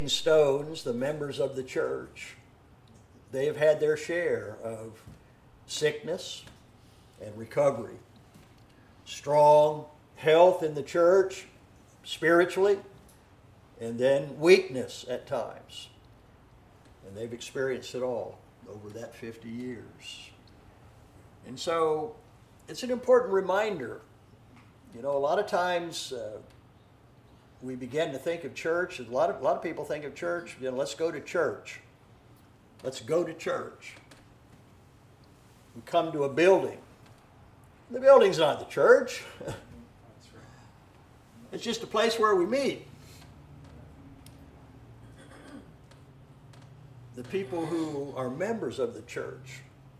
stones, the members of the church, they have had their share of sickness and recovery, strong health in the church spiritually, and then weakness at times. And they've experienced it all over that 50 years. And so it's an important reminder. You know, a lot of times we begin to think of church, a lot of people think of church, you know, let's go to church. Let's go to church. We come to a building. The building's not the church. It's just a place where we meet. The people who are members of the church,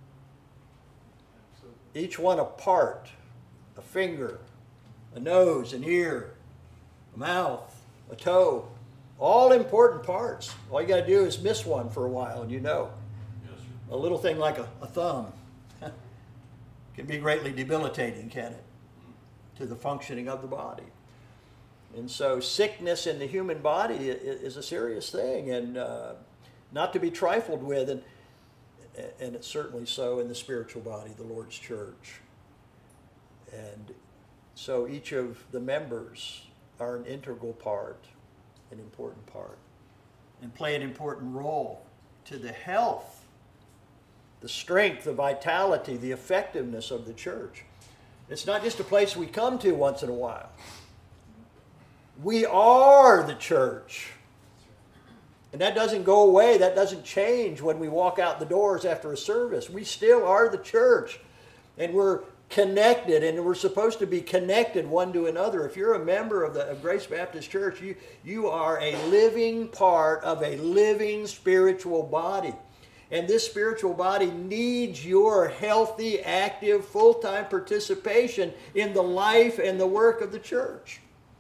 each one a part, a finger, a nose, an ear, a mouth, a toe, all important parts. All you got to do is miss one for a while and you know. Yes, a little thing like a thumb can be greatly debilitating, can it, to the functioning of the body. And so sickness in the human body is a serious thing and not to be trifled with, and it's certainly so in the spiritual body, the Lord's church. And so each of the members are an integral part, an important part, and play an important role to the health, the strength, the vitality, the effectiveness of the church. It's not just a place we come to once in a while. We are the church. And that doesn't go away. That doesn't change when we walk out the doors after a service. We still are the church. And we're connected, and we're supposed to be connected one to another. If you're a member of Grace Baptist Church, you are a living part of a living spiritual body. And this spiritual body needs your healthy, active, full-time participation in the life and the work of the church.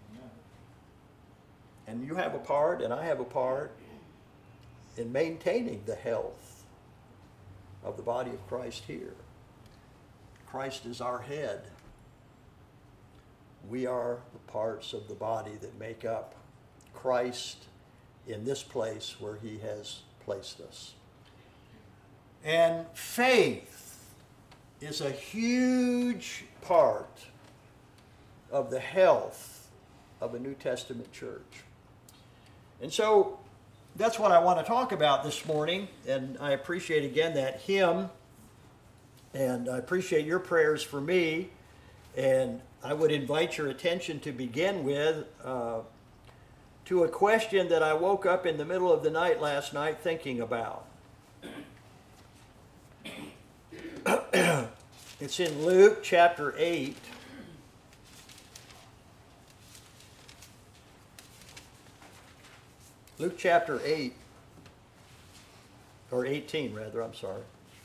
And you have a part, and I have a part in maintaining the health of the body of Christ here. Christ is our head. We are the parts of the body that make up Christ in this place where he has placed us. And faith is a huge part of the health of a New Testament church. And so that's what I want to talk about this morning, and I appreciate again that hymn, and I appreciate your prayers for me, and I would invite your attention to begin with to a question that I woke up in the middle of the night last night thinking about. It's in Luke chapter 8. Luke chapter 8, or 18 rather, I'm sorry.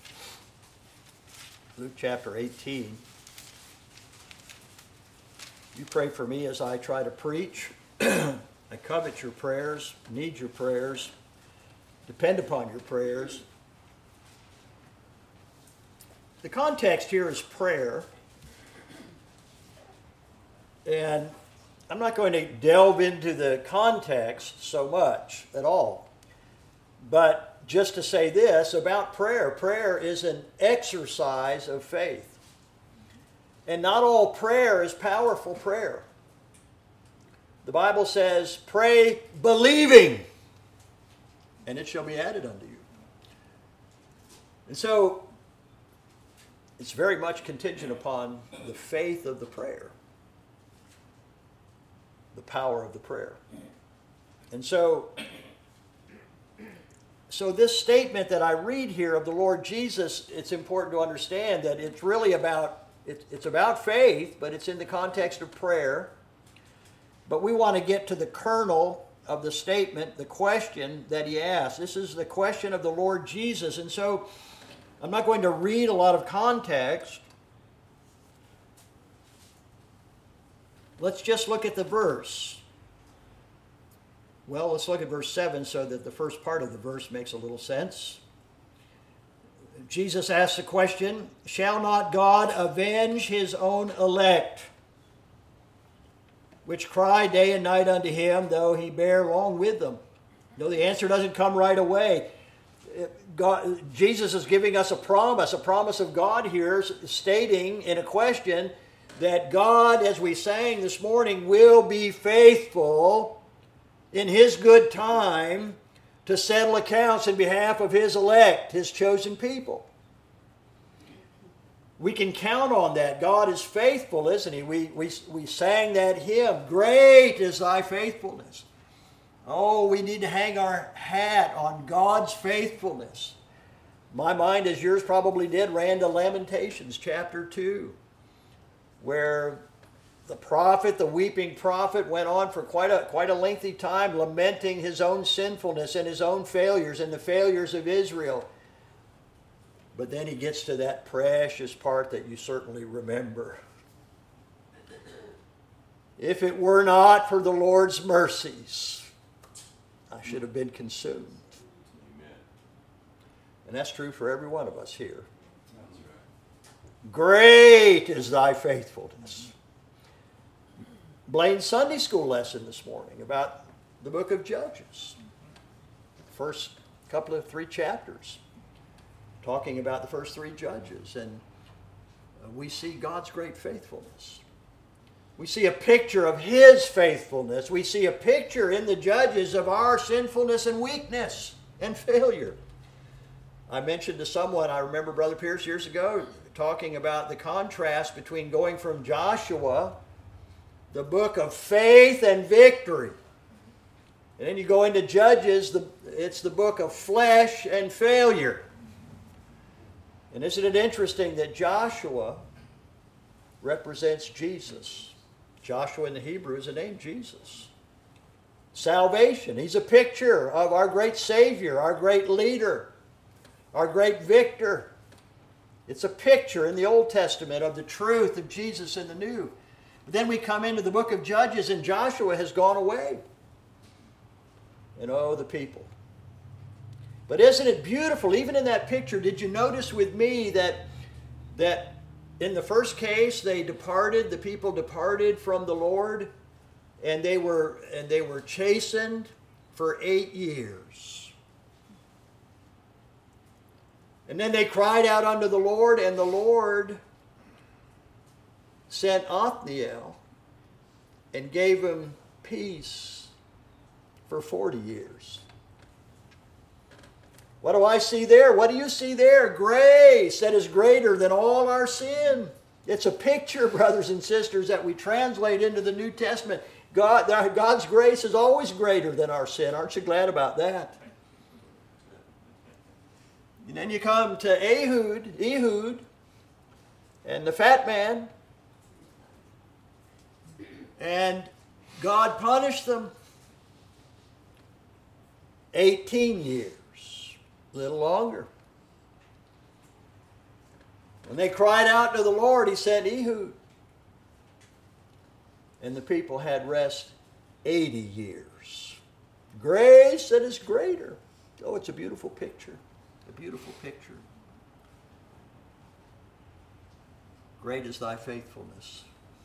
Luke chapter 18. You pray for me as I try to preach. I covet your prayers, need your prayers, depend upon your prayers. The context here is prayer. And I'm not going to delve into the context so much at all. But just to say this about prayer, prayer is an exercise of faith. And not all prayer is powerful prayer. The Bible says, pray believing, and it shall be added unto you. And so, it's very much contingent upon the faith of the prayer. The power of the prayer. And so this statement that I read here of the Lord Jesus, it's important to understand that it's really about, it's about faith, but it's in the context of prayer. But we want to get to the kernel of the statement, the question that he asked. This is the question of the Lord Jesus. And so I'm not going to read a lot of context. Let's just look at the verse. Well, let's look at verse 7 so that the first part of the verse makes a little sense. Jesus asks the question, shall not God avenge his own elect, which cry day and night unto him, though he bear long with them? No, the answer doesn't come right away. Jesus is giving us a promise of God here, stating in a question that God, as we sang this morning, will be faithful in His good time to settle accounts in behalf of His elect, His chosen people. We can count on that. God is faithful, isn't He? We sang that hymn, "Great is Thy faithfulness." Oh, we need to hang our hat on God's faithfulness. My mind, as yours probably did, ran to Lamentations chapter 2, where the weeping prophet, went on for quite a lengthy time lamenting his own sinfulness and his own failures and the failures of Israel. But then he gets to that precious part that you certainly remember. "If it were not for the Lord's mercies, I should have been consumed." Amen. And that's true for every one of us here. That's right. Great is Thy faithfulness. Blaine's Sunday school lesson this morning about the book of Judges. First couple of 3 chapters, talking about the first 3 judges. And we see God's great faithfulness. We see a picture of His faithfulness. We see a picture in the judges of our sinfulness and weakness and failure. I mentioned to someone, I remember Brother Pierce years ago, talking about the contrast between going from Joshua, the book of faith and victory, and then you go into Judges, it's the book of flesh and failure. And isn't it interesting that Joshua represents Jesus? Joshua in the Hebrew is the name Jesus. Salvation. He's a picture of our great Savior, our great leader, our great victor. It's a picture in the Old Testament of the truth of Jesus in the New. But then we come into the book of Judges and Joshua has gone away. And oh, the people. But isn't it beautiful, even in that picture, did you notice with me that in the first case the people departed from the Lord, and they were chastened for 8 years. And then they cried out unto the Lord, and the Lord sent Othniel and gave him peace for 40 years. What do I see there? What do you see there? Grace that is greater than all our sin. It's a picture, brothers and sisters, that we translate into the New Testament. God's grace is always greater than our sin. Aren't you glad about that? And then you come to Ehud, and the fat man, and God punished them 18 years. A little longer. When they cried out to the Lord, He sent Ehud. And the people had rest 80 years. Grace that is greater. Oh, it's a beautiful picture. A beautiful picture. Great is Thy faithfulness.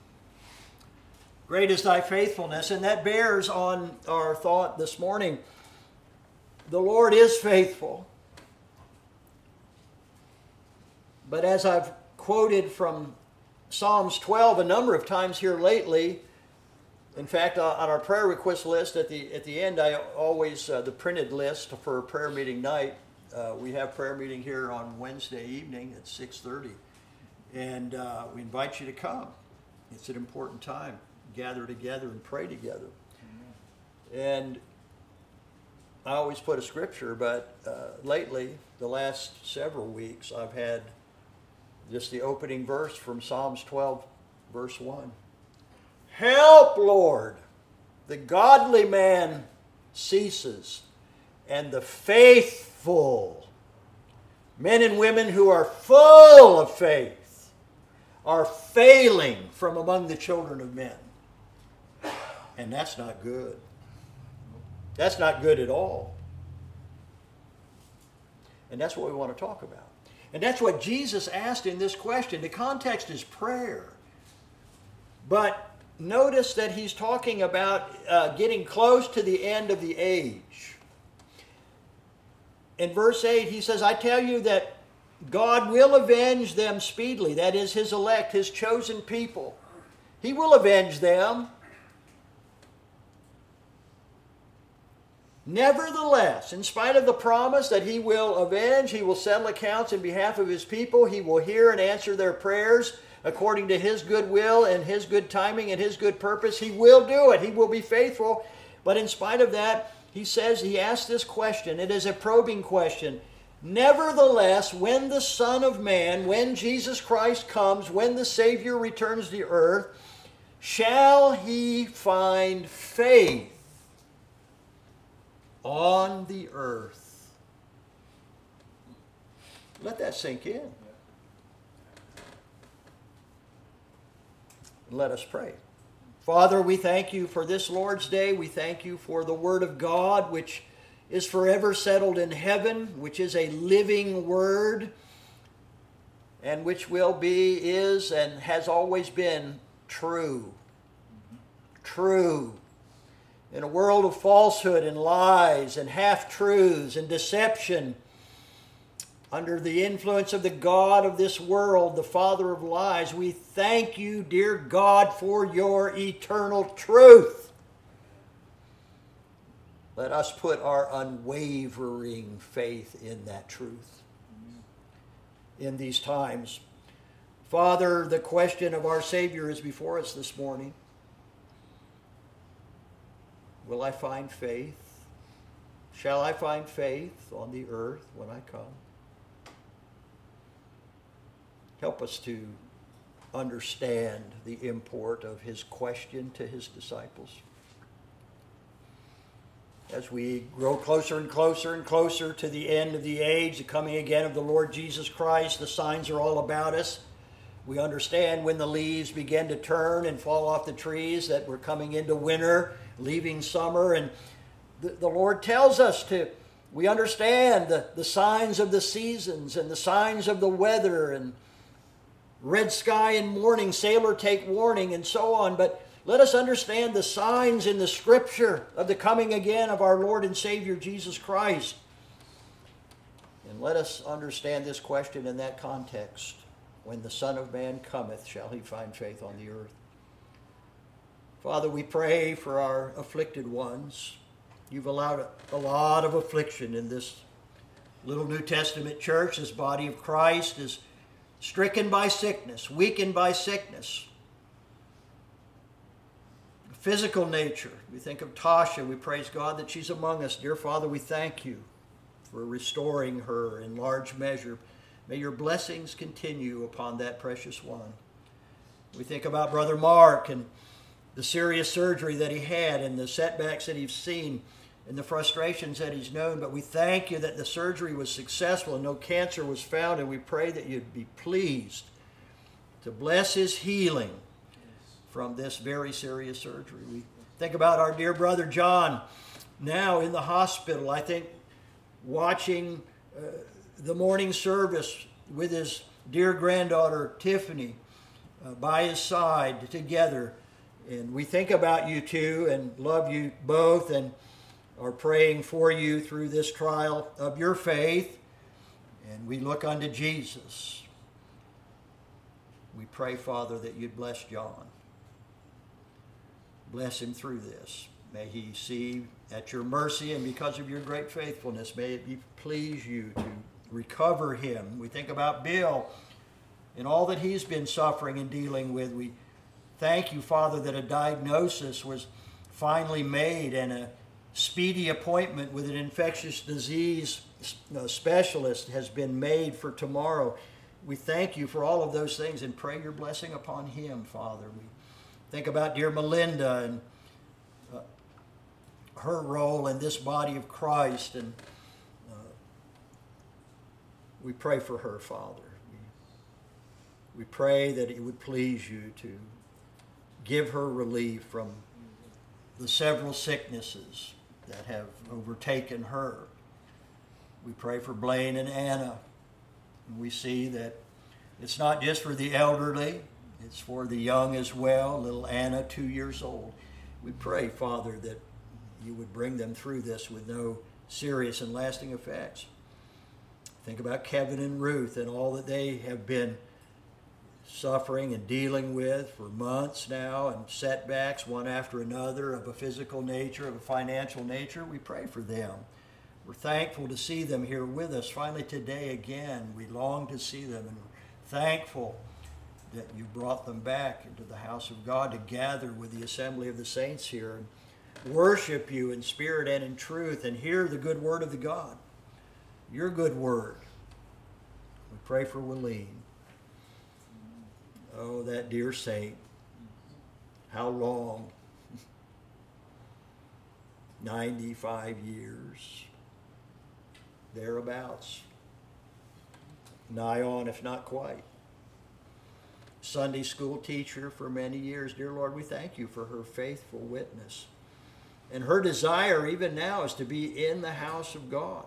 Great is Thy faithfulness. And that bears on our thought this morning. The Lord is faithful. But as I've quoted from Psalms 12 a number of times here lately, in fact, on our prayer request list at the end, I always, the printed list for prayer meeting night, we have prayer meeting here on Wednesday evening at 6:30. And we invite you to come. It's an important time. Gather together and pray together. And I always put a scripture, but lately, the last several weeks, I've had just the opening verse from Psalms 12, verse 1. Help, Lord! The godly man ceases, and the faithful, men and women who are full of faith, are failing from among the children of men. And that's not good. That's not good at all. And that's what we want to talk about. And that's what Jesus asked in this question. The context is prayer. But notice that He's talking about getting close to the end of the age. in verse 8, he says, I tell you that God will avenge them speedily. That is, his elect, his chosen people. He will avenge them. Nevertheless, in spite of the promise that he will avenge, he will settle accounts in behalf of his people, he will hear and answer their prayers according to his good will and his good timing and his good purpose. He will do it. He will be faithful. But in spite of that, he says, he asks this question. It is a probing question. Nevertheless, when the Son of Man, when Jesus Christ comes, when the Savior returns to earth, shall he find faith on the earth? Let that sink in. Let us pray. Father, we thank you for this Lord's Day. We thank you for the Word of God, which is forever settled in heaven, which is a living Word, and which will be, is, and has always been true. True. In a world of falsehood and lies and half-truths and deception, under the influence of the God of this world, the father of lies, we thank you, dear God, for your eternal truth. Let us put our unwavering faith in that truth in these times. Father, the question of our Savior is before us this morning. Will I find faith? Shall I find faith on the earth when I come? Help us to understand the import of his question to his disciples. As we grow closer and closer and closer to the end of the age, the coming again of the Lord Jesus Christ, the signs are all about us. We understand when the leaves begin to turn and fall off the trees that we're coming into winter, leaving summer. And the Lord tells us we understand the signs of the seasons and the signs of the weather and red sky in morning, sailor take warning, and so on. But let us understand the signs in the Scripture of the coming again of our Lord and Savior Jesus Christ. And let us understand this question in that context. When the Son of Man cometh, shall he find faith on the earth? Father, we pray for our afflicted ones. You've allowed a lot of affliction in this little New Testament church. This body of Christ is stricken by sickness, weakened by sickness. Physical nature. We think of Tasha. We praise God that she's among us. Dear Father, we thank you for restoring her in large measure. May your blessings continue upon that precious one. We think about Brother Mark and the serious surgery that he had and the setbacks that he's seen and the frustrations that he's known. But we thank you that the surgery was successful and no cancer was found. And we pray that you'd be pleased to bless his healing from this very serious surgery. We think about our dear brother John now in the hospital. I think watching the morning service with his dear granddaughter Tiffany by his side together. And we think about you two and love you both and are praying for you through this trial of your faith. And we look unto Jesus. We pray, Father, that you'd bless John. Bless him through this. May he see at your mercy and because of your great faithfulness, may it please you to recover him. We think about Bill and all that he's been suffering and dealing with. We thank you, Father, that a diagnosis was finally made and a speedy appointment with an infectious disease specialist has been made for tomorrow. We thank you for all of those things and pray your blessing upon him, Father. We think about dear Melinda and her role in this body of Christ, and we pray for her, Father. We pray that it would please you to give her relief from the several sicknesses that have overtaken her. We pray for Blaine and Anna. We see that it's not just for the elderly, it's for the young as well. Little Anna, 2 years old. We pray, Father, that you would bring them through this with no serious and lasting effects. Think about Kevin and Ruth and all that they have been suffering and dealing with for months now, and setbacks one after another of a physical nature, of a financial nature. We pray for them. We're thankful to see them here with us finally today again. We long to see them, and we're thankful that you brought them back into the house of God to gather with the assembly of the saints here and worship you in spirit and in truth and hear the good word of the God, your good word. We pray for Willeen. Oh, that dear saint. How long? 95 years. Thereabouts. Nigh on, if not quite. Sunday school teacher for many years. Dear Lord, we thank you for her faithful witness. And her desire even now is to be in the house of God.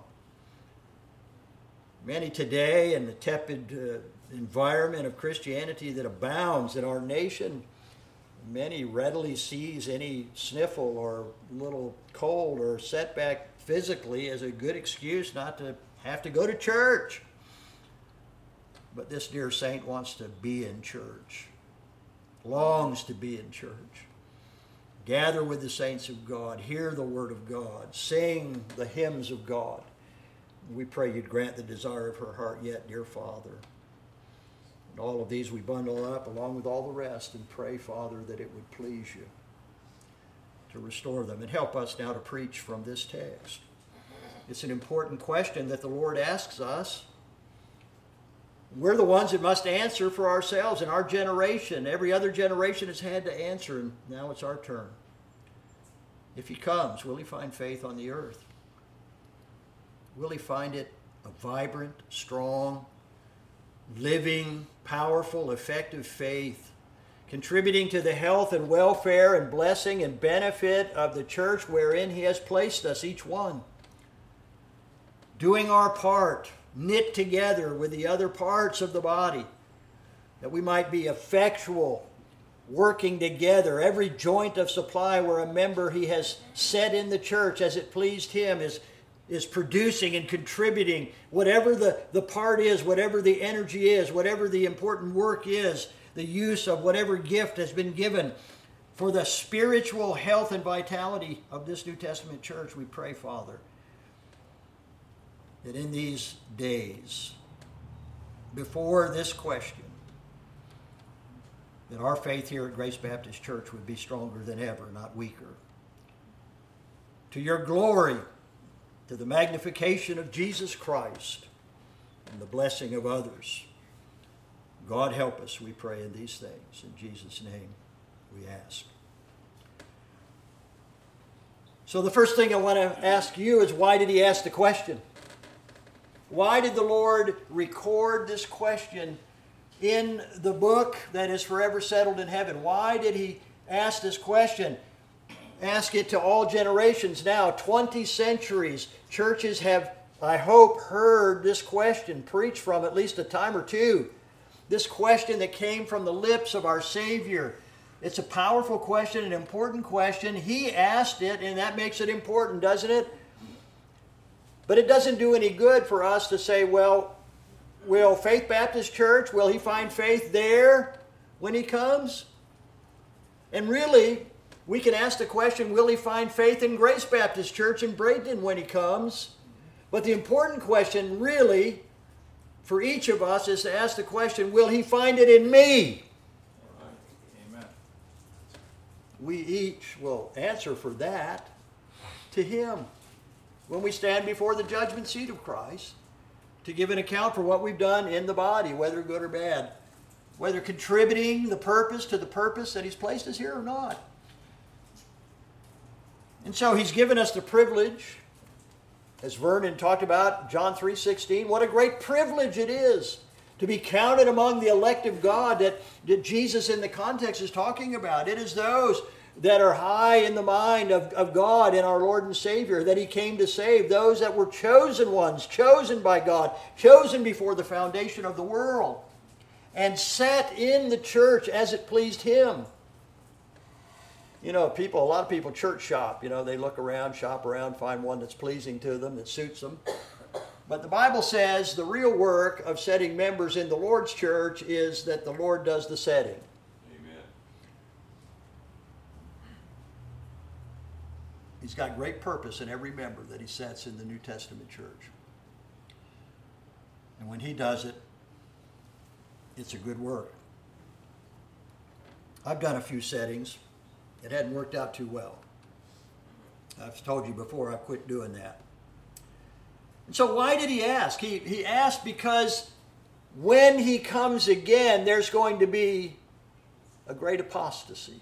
Many today in the tepid environment of Christianity that abounds in our nation, many readily sees any sniffle or little cold or setback physically as a good excuse not to have to go to church. But this dear saint wants to be in church, longs to be in church. Gather with the saints of God, hear the word of God, sing the hymns of God. We pray you'd grant the desire of her heart yet, dear Father. And all of these we bundle up along with all the rest and pray, Father, that it would please you to restore them. And help us now to preach from this text. It's an important question that the Lord asks us. We're the ones that must answer for ourselves in our generation. Every other generation has had to answer, and now it's our turn. If he comes, will he find faith on the earth? Will he find it a vibrant, strong, living, powerful, effective faith, contributing to the health and welfare and blessing and benefit of the church wherein he has placed us, each one? Doing our part, knit together with the other parts of the body, that we might be effectual, working together. Every joint of supply where a member he has set in the church as it pleased him is producing and contributing. Whatever the part is, whatever the energy is, whatever the important work is, the use of whatever gift has been given for the spiritual health and vitality of this New Testament church, we pray, Father, that in these days, before this question, that our faith here at Grace Baptist Church would be stronger than ever, not weaker. To your glory, to the magnification of Jesus Christ, and the blessing of others. God help us, we pray in these things. In Jesus' name we ask. So the first thing I want to ask you is, why did he ask the question? Why did the Lord record this question in the book that is forever settled in heaven? Why did he ask this question? Ask it to all generations now. 20 centuries, churches have, I hope, heard this question preached from at least a time or two. This question that came from the lips of our Savior. It's a powerful question, an important question. He asked it, and that makes it important, doesn't it? But it doesn't do any good for us to say, well, will Faith Baptist Church, will he find faith there when he comes? And really, we can ask the question, will he find faith in Grace Baptist Church in Bradenton when he comes? But the important question really for each of us is to ask the question, will he find it in me? Amen. We each will answer for that to him when we stand before the judgment seat of Christ to give an account for what we've done in the body, whether good or bad, whether contributing the purpose to the purpose that he's placed us here or not. And so he's given us the privilege, as Vernon talked about, John 3:16, what a great privilege it is to be counted among the elect of God that Jesus in the context is talking about. It is those that are high in the mind of God and our Lord and Savior that he came to save, those that were chosen ones, chosen by God, chosen before the foundation of the world, and set in the church as it pleased him. You know, a lot of people church shop. You know, they look around, shop around, find one that's pleasing to them, that suits them. But the Bible says the real work of setting members in the Lord's church is that the Lord does the setting. Amen. He's got great purpose in every member that he sets in the New Testament church. And when he does it, it's a good work. I've done a few settings. It hadn't worked out too well. I've told you before, I quit doing that. And so why did he ask? He asked because when he comes again, there's going to be a great apostasy.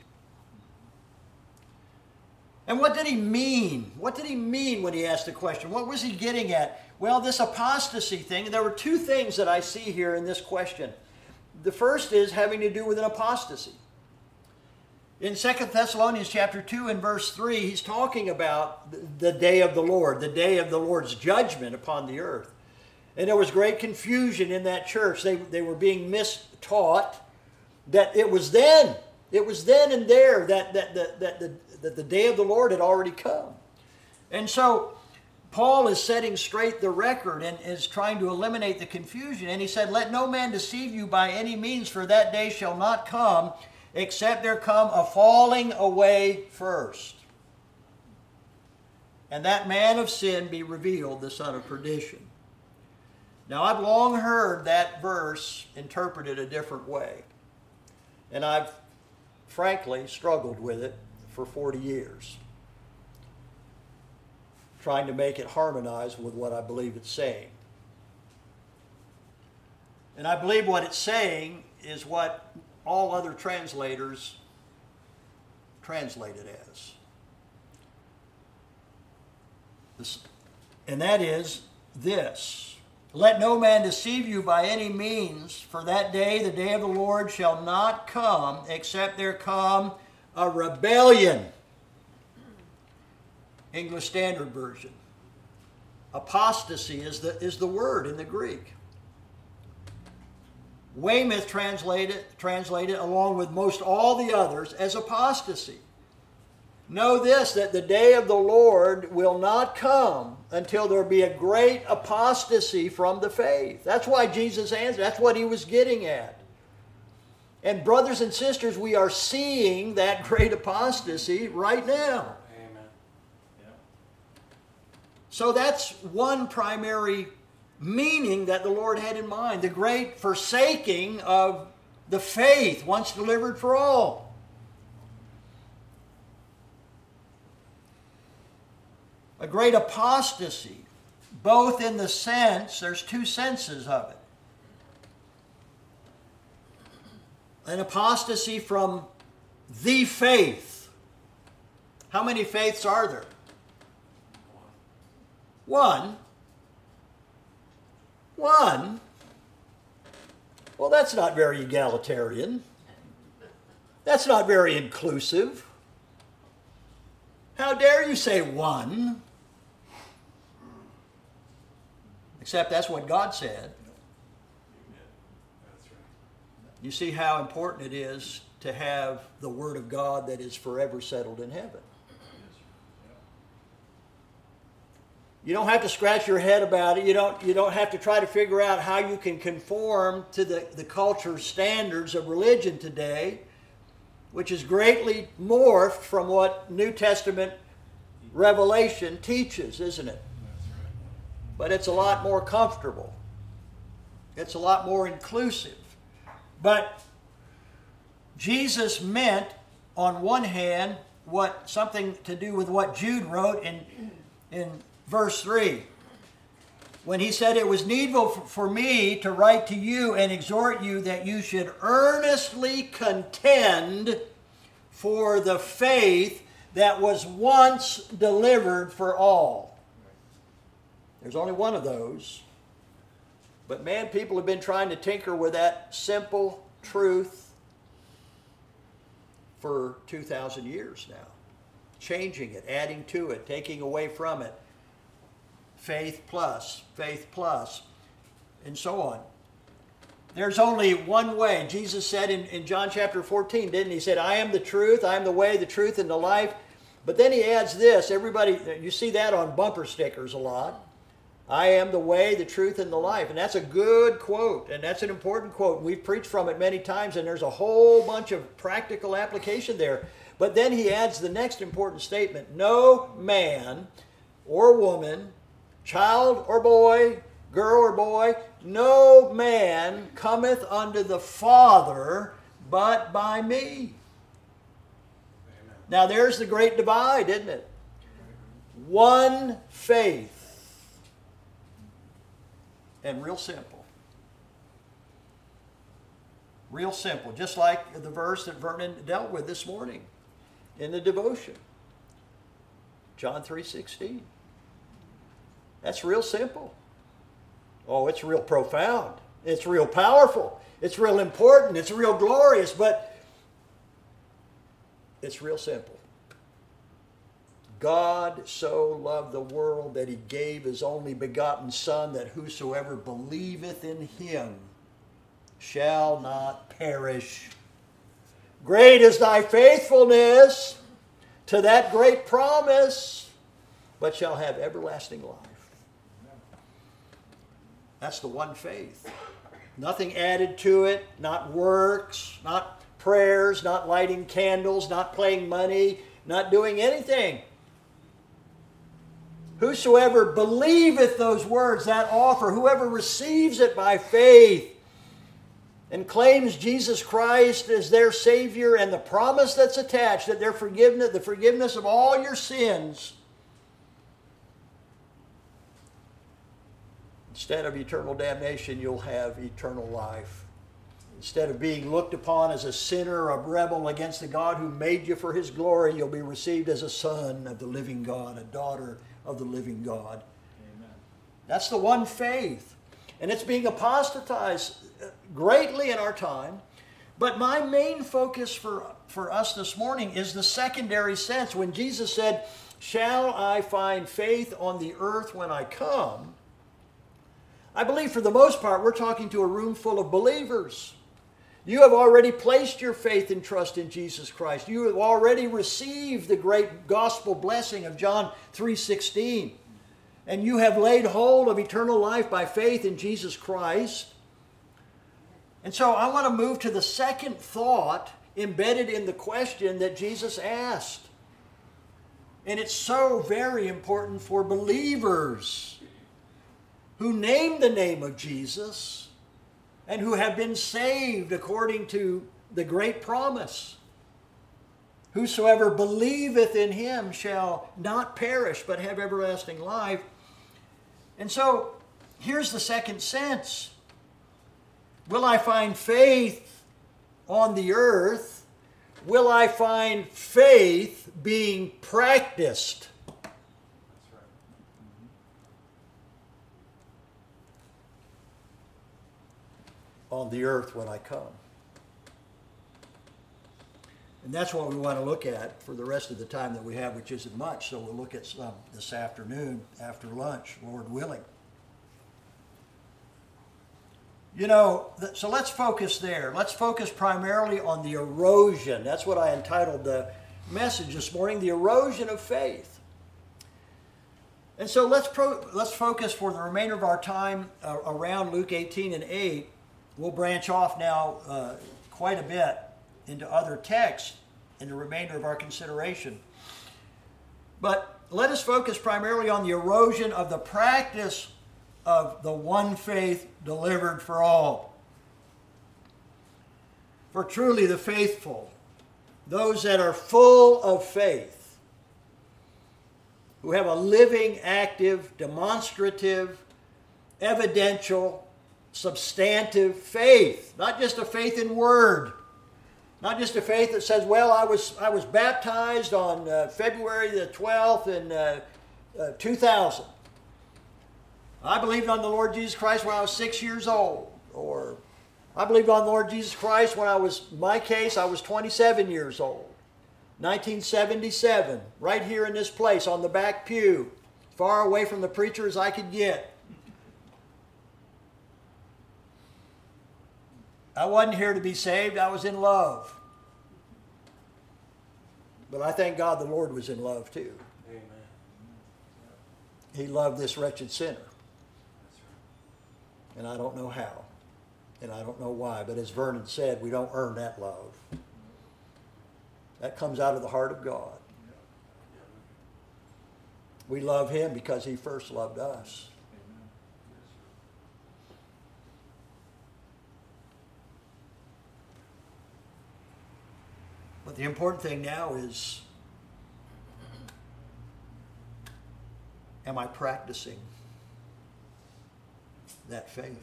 And what did he mean? What did he mean when he asked the question? What was he getting at? Well, this apostasy thing, there were two things that I see here in this question. The first is having to do with an apostasy. In 2 Thessalonians chapter 2 and verse 3, he's talking about the day of the Lord, the day of the Lord's judgment upon the earth. And there was great confusion in that church. They were being mistaught that it was then and there that the day of the Lord had already come. And so Paul is setting straight the record and is trying to eliminate the confusion. And he said, "Let no man deceive you by any means, for that day shall not come, except there come a falling away first, and that man of sin be revealed, the son of perdition." Now, I've long heard that verse interpreted a different way, and I've frankly struggled with it for 40 years, trying to make it harmonize with what I believe it's saying. And I believe what it's saying is what all other translators translate it as. And that is this: "Let no man deceive you by any means, for that day, the day of the Lord, shall not come, except there come a rebellion." English Standard Version. Apostasy is the word in the Greek. Weymouth translated along with most all the others as apostasy. Know this, that the day of the Lord will not come until there be a great apostasy from the faith. That's why Jesus answered. That's what he was getting at. And brothers and sisters, we are seeing that great apostasy right now. Amen. Yeah. So that's one primary meaning that the Lord had in mind, the great forsaking of the faith once delivered for all. A great apostasy, both in the sense, there's two senses of it. An apostasy from the faith. How many faiths are there? One. One? Well, that's not very egalitarian. That's not very inclusive. How dare you say one? Except that's what God said. Amen. That's right. You see how important it is to have the Word of God that is forever settled in heaven. You don't have to scratch your head about it. You don't have to try to figure out how you can conform to the culture standards of religion today, which is greatly morphed from what New Testament revelation teaches, isn't it? That's right. But it's a lot more comfortable. It's a lot more inclusive. But Jesus meant, on one hand, something to do with what Jude wrote in verse 3, when he said, "It was needful for me to write to you and exhort you that you should earnestly contend for the faith that was once delivered for all." There's only one of those. But man, people have been trying to tinker with that simple truth for 2,000 years now. Changing it, adding to it, taking away from it. Faith plus, and so on. There's only one way. Jesus said in John chapter 14, didn't he? He said, "I am the truth, I am the way, the truth, and the life." But then he adds this. Everybody, you see that on bumper stickers a lot. I am the way, the truth, and the life. And that's a good quote, and that's an important quote. We've preached from it many times, and there's a whole bunch of practical application there. But then he adds the next important statement: no man or woman, child or boy, girl or boy, no man cometh unto the Father but by me. Amen. Now there's the great divide, isn't it? One faith. And real simple. Real simple. Just like the verse that Vernon dealt with this morning in the devotion. John 3:16. That's real simple. Oh, it's real profound. It's real powerful. It's real important. It's real glorious, but it's real simple. God so loved the world that he gave his only begotten Son, that whosoever believeth in him shall not perish. Great is thy faithfulness to that great promise, but shall have everlasting life. That's the one faith. Nothing added to it, not works, not prayers, not lighting candles, not playing money, not doing anything. Whosoever believeth those words, that offer, whoever receives it by faith and claims Jesus Christ as their Savior and the promise that's attached, that their forgiveness, the forgiveness of all your sins, instead of eternal damnation, you'll have eternal life. Instead of being looked upon as a sinner, a rebel against the God who made you for his glory, you'll be received as a son of the living God, a daughter of the living God. Amen. That's the one faith. And it's being apostatized greatly in our time. But my main focus for us this morning is the secondary sense. When Jesus said, "Shall I find faith on the earth when I come?" I believe for the most part we're talking to a room full of believers. You have already placed your faith and trust in Jesus Christ. You have already received the great gospel blessing of John 3:16. And you have laid hold of eternal life by faith in Jesus Christ. And so I want to move to the second thought embedded in the question that Jesus asked. And it's so very important for believers who name the name of Jesus and who have been saved according to the great promise. Whosoever believeth in him shall not perish but have everlasting life. And so here's the second sense. Will I find faith on the earth? Will I find faith being practiced? That's right. On the earth when I come. And that's what we want to look at for the rest of the time that we have, which isn't much. So we'll look at some this afternoon after lunch, Lord willing. You know, so let's focus there. Let's focus primarily on the erosion. That's what I entitled the message this morning, the erosion of faith. And so let's focus for the remainder of our time around Luke 18 and 8. We'll branch off now quite a bit into other texts in the remainder of our consideration. But let us focus primarily on the erosion of the practice of the one faith delivered for all. For truly the faithful, those that are full of faith, who have a living, active, demonstrative, evidential, substantive faith, not just a faith in word, not just a faith that says, well, I was baptized on February the 12th in 2000. I believed on the Lord Jesus Christ when I was 6 years old. Or I believed on the Lord Jesus Christ when I was 27 years old. 1977, right here in this place on the back pew, far away from the preacher as I could get. I wasn't here to be saved, I was in love. But I thank God the Lord was in love too. Amen. He loved this wretched sinner. And I don't know how. And I don't know why. But as Vernon said, we don't earn that love. That comes out of the heart of God. We love Him because He first loved us. Amen. But the important thing now is, am I practicing that faith?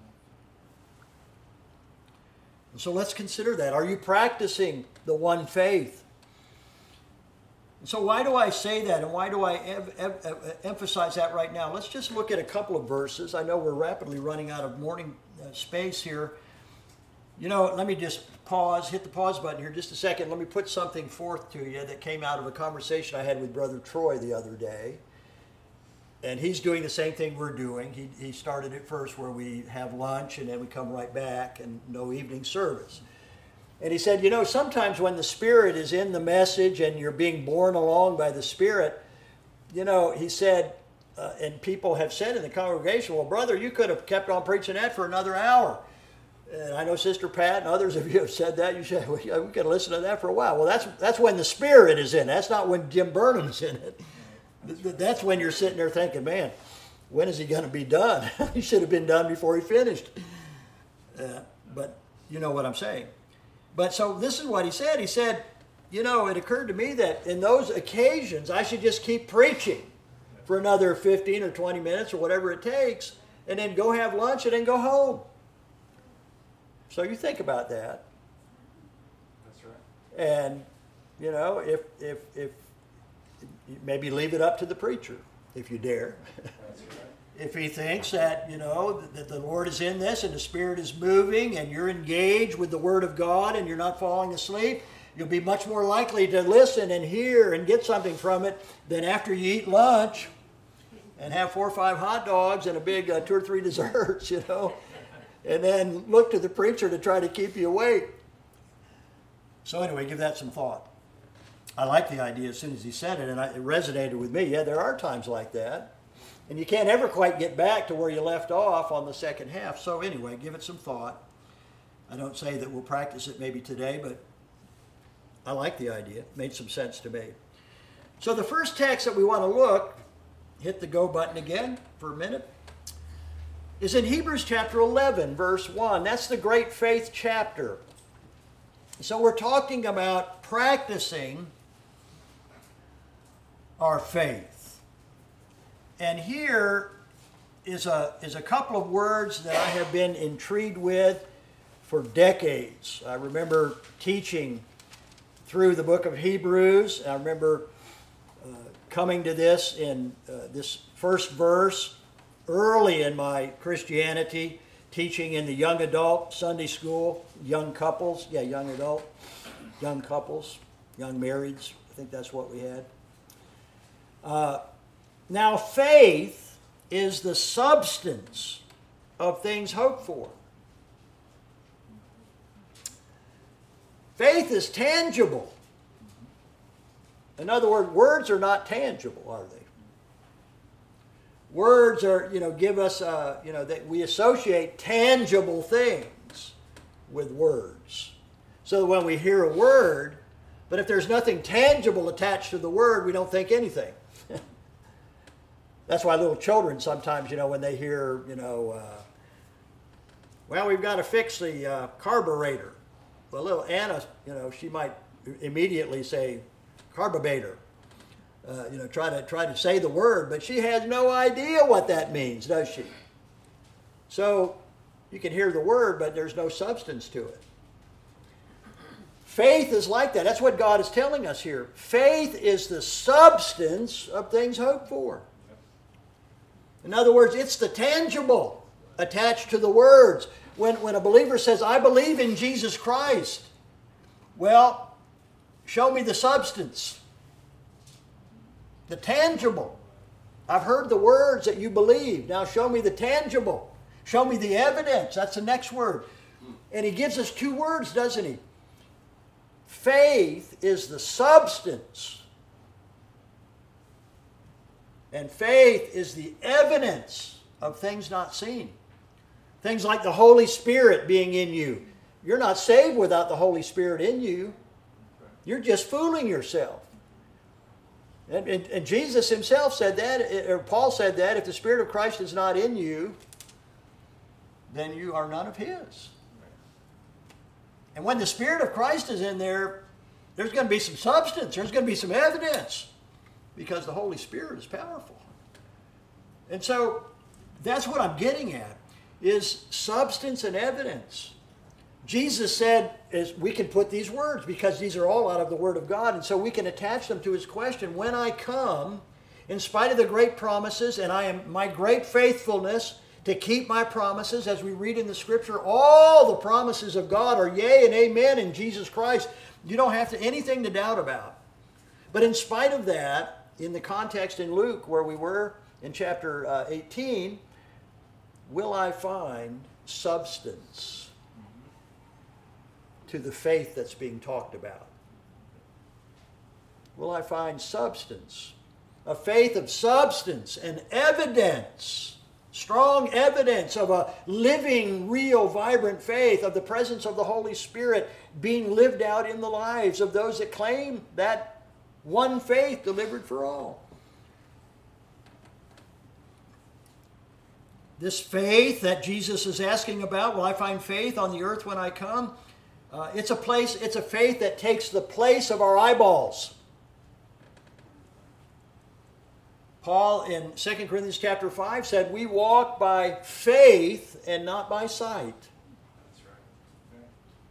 And so let's consider that. Are you practicing the one faith? And so why do I say that, and why do I emphasize that right now? Let's just look at a couple of verses. I know we're rapidly running out of morning space here. You know, let me just hit the pause button here just a second. Let me put something forth to you that came out of a conversation I had with Brother Troy the other day. And he's doing the same thing we're doing. He started it first where we have lunch and then we come right back and no evening service. And he said, you know, sometimes when the Spirit is in the message and you're being borne along by the Spirit, you know, he said, and people have said in the congregation, well, brother, you could have kept on preaching that for another hour. And I know Sister Pat and others of you have said that. You said, well, yeah, we could listen to that for a while. Well, that's when the Spirit is in. That's not when Jim Burnham's in it. That's when you're sitting there thinking, man, when is he going to be done? He should have been done before he finished. But you know what I'm saying. But so this is what he said. He said, you know, it occurred to me that in those occasions, I should just keep preaching for another 15 or 20 minutes or whatever it takes, and then go have lunch and then go home. So you think about that. That's right. And, you know, if maybe leave it up to the preacher, if you dare. That's right. If he thinks that, you know, that the Lord is in this and the Spirit is moving and you're engaged with the Word of God and you're not falling asleep, you'll be much more likely to listen and hear and get something from it than after you eat lunch and have 4 or 5 hot dogs and a big 2 or 3 desserts, you know, and then look to the preacher to try to keep you awake. So anyway, give that some thought. I like the idea as soon as he said it, and it resonated with me. Yeah, there are times like that. And you can't ever quite get back to where you left off on the second half. So anyway, give it some thought. I don't say that we'll practice it maybe today, but I like the idea. It made some sense to me. So the first text that we want to look, hit the go button again for a minute, is in Hebrews chapter 11, verse 1. That's the great faith chapter. So we're talking about practicing our faith. And here is a couple of words that I have been intrigued with for decades. I remember teaching through the book of Hebrews. I remember coming to this in this first verse early in my Christianity, teaching in the young adult Sunday school, young couples, young adult, young couples, young marrieds. I think that's what we had. Now, faith is the substance of things hoped for. Faith is tangible. In other words, words are not tangible, are they? Words are, give us, that we associate tangible things with words. So when we hear a word, but if there's nothing tangible attached to the word, we don't think anything. That's why little children sometimes, when they hear, well, we've got to fix the carburetor. Well, little Anna, she might immediately say carburetor. Try to say the word, but she has no idea what that means, does she? So you can hear the word, but there's no substance to it. Faith is like that. That's what God is telling us here. Faith is the substance of things hoped for. In other words, it's the tangible attached to the words. When a believer says, I believe in Jesus Christ, well, show me the substance. The tangible. I've heard the words that you believe. Now show me the tangible. Show me the evidence. That's the next word. And he gives us 2 words, doesn't he? Faith is the substance. And faith is the evidence of things not seen. Things like the Holy Spirit being in you. You're not saved without the Holy Spirit in you. You're just fooling yourself. And Jesus himself said that, or Paul said that, if the Spirit of Christ is not in you, then you are none of his. And when the Spirit of Christ is in there, there's going to be some substance. There's going to be some evidence. Because the Holy Spirit is powerful. And so that's what I'm getting at, is substance and evidence. Jesus said, is we can put these words, because these are all out of the Word of God, and so we can attach them to his question, when I come, in spite of the great promises, and I am my great faithfulness to keep my promises, as we read in the Scripture, all the promises of God are yea and amen in Jesus Christ. You don't have anything to doubt about. But in spite of that, in the context in Luke where we were in chapter 18, will I find substance to the faith that's being talked about? Will I find substance? A faith of substance and evidence, strong evidence of a living, real, vibrant faith, of the presence of the Holy Spirit being lived out in the lives of those that claim that one faith delivered for all. This faith that Jesus is asking about, will I find faith on the earth when I come? It's a faith that takes the place of our eyeballs. Paul in 2 Corinthians chapter 5 said, we walk by faith and not by sight. That's right.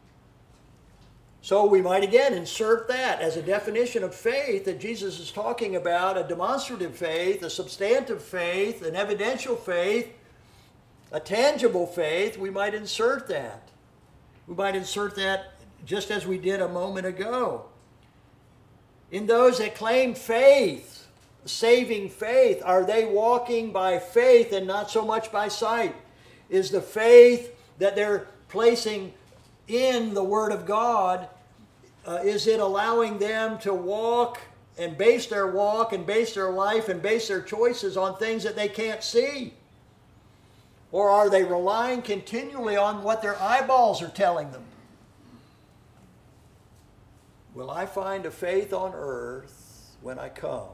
So we might again insert that as a definition of faith that Jesus is talking about, a demonstrative faith, a substantive faith, an evidential faith, a tangible faith. We might insert that. We might insert that just as we did a moment ago. In those that claim faith, saving faith, are they walking by faith and not so much by sight? Is the faith that they're placing in the Word of God, is it allowing them to walk and base their walk and base their life and base their choices on things that they can't see? Or are they relying continually on what their eyeballs are telling them? Will I find a faith on earth when I come,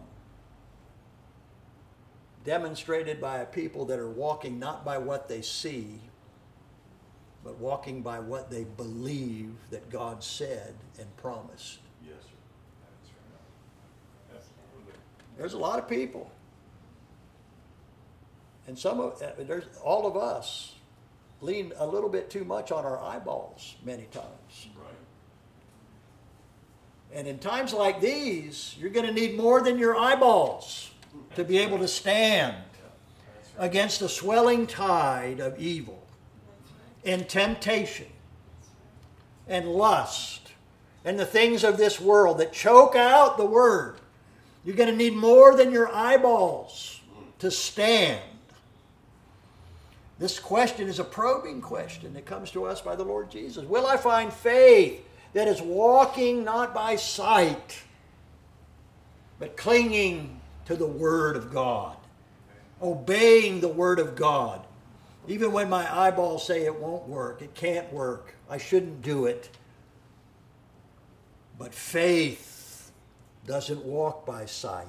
demonstrated by a people that are walking not by what they see, but walking by what they believe that God said and promised? Yes, sir. That's right. Absolutely. There's a lot of people. And all of us lean a little bit too much on our eyeballs many times. Right. And in times like these, you're going to need more than your eyeballs to be able to stand against the swelling tide of evil and temptation and lust and the things of this world that choke out the Word. You're going to need more than your eyeballs to stand. This question is a probing question that comes to us by the Lord Jesus. Will I find faith that is walking not by sight, but clinging to the Word of God, obeying the Word of God, even when my eyeballs say it won't work, it can't work, I shouldn't do it? But faith doesn't walk by sight.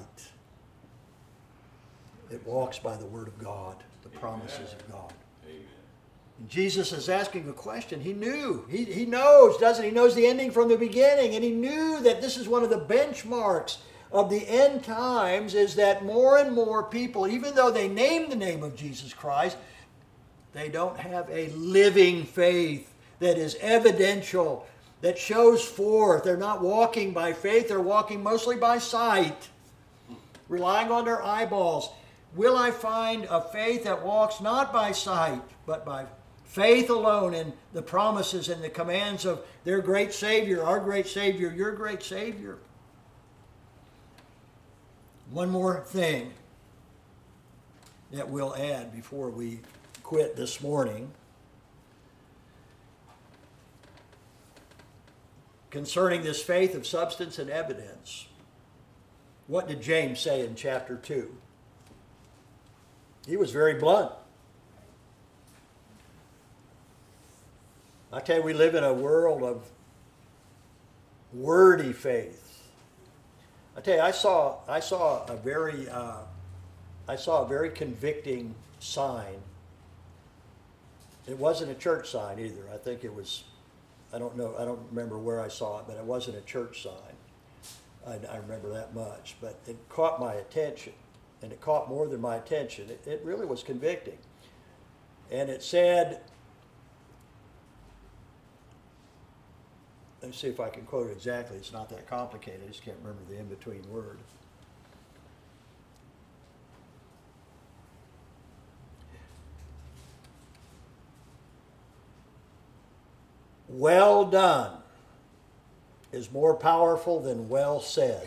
It walks by the Word of God, the promises of God. Amen. And Jesus is asking a question. He knew. He knows, doesn't he? He knows the ending from the beginning. And he knew that this is one of the benchmarks of the end times, is that more and more people, even though they name the name of Jesus Christ, they don't have a living faith that is evidential, that shows forth. They're not walking by faith. They're walking mostly by sight, relying on their eyeballs. Will I find a faith that walks not by sight, but by faith alone in the promises and the commands of their great Savior, our great Savior, your great Savior? One more thing that we'll add before we quit this morning concerning this faith of substance and evidence. What did James say in chapter 2? He was very blunt. I tell you, we live in a world of wordy faith. I tell you, I saw a very convicting sign. It wasn't a church sign either. I think it was, I don't remember where I saw it, but it wasn't a church sign. I remember that much. But it caught my attention, and it caught more than my attention. It really was convicting. And it said, let me see if I can quote it exactly. It's not that complicated. I just can't remember the in-between word. Well done is more powerful than well said.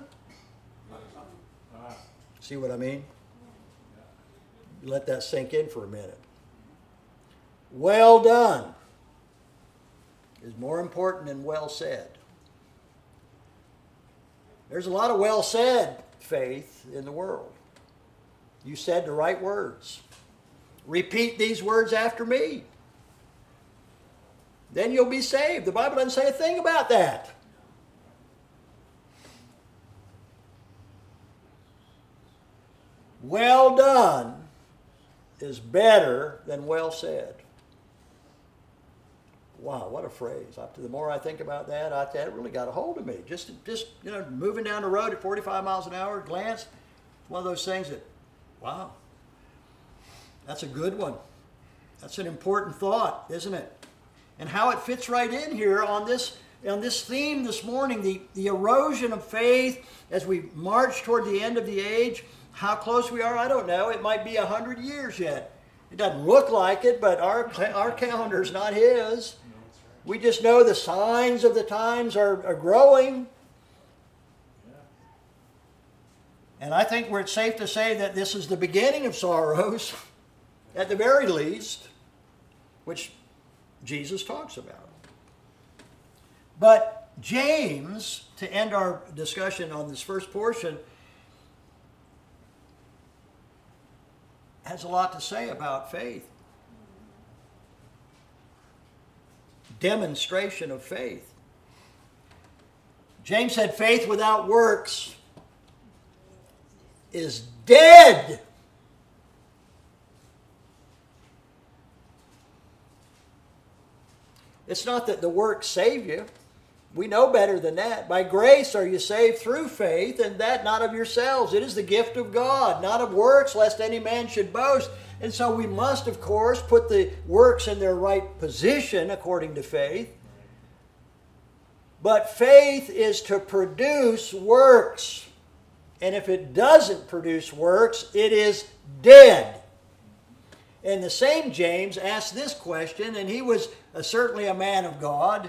See what I mean? Let that sink in for a minute. Well done is more important than well said. There's a lot of well said faith in the world. You said the right words. Repeat these words after me. Then you'll be saved. The Bible doesn't say a thing about that. Well done is better than well said. Wow, what a phrase. The more I think about that, it really got a hold of me. Just moving down the road at 45 miles an hour, glance, one of those things that, wow, that's a good one. That's an important thought, isn't it? And how it fits right in here on this theme this morning, the erosion of faith as we march toward the end of the age. How close we are, I don't know. It might be 100 years yet. It doesn't look like it, but our calendar's not his. We just know the signs of the times are growing. And I think it's safe to say that this is the beginning of sorrows, at the very least, which Jesus talks about. But James, to end our discussion on this first portion, has a lot to say about faith. Demonstration of faith. James said faith without works is dead. It's not that the works save you. We know better than that. By grace are you saved through faith, and that not of yourselves. It is the gift of God, not of works, lest any man should boast. And so we must, of course, put the works in their right position according to faith. But faith is to produce works. And if it doesn't produce works, it is dead. And the same James asked this question, and he was certainly a man of God.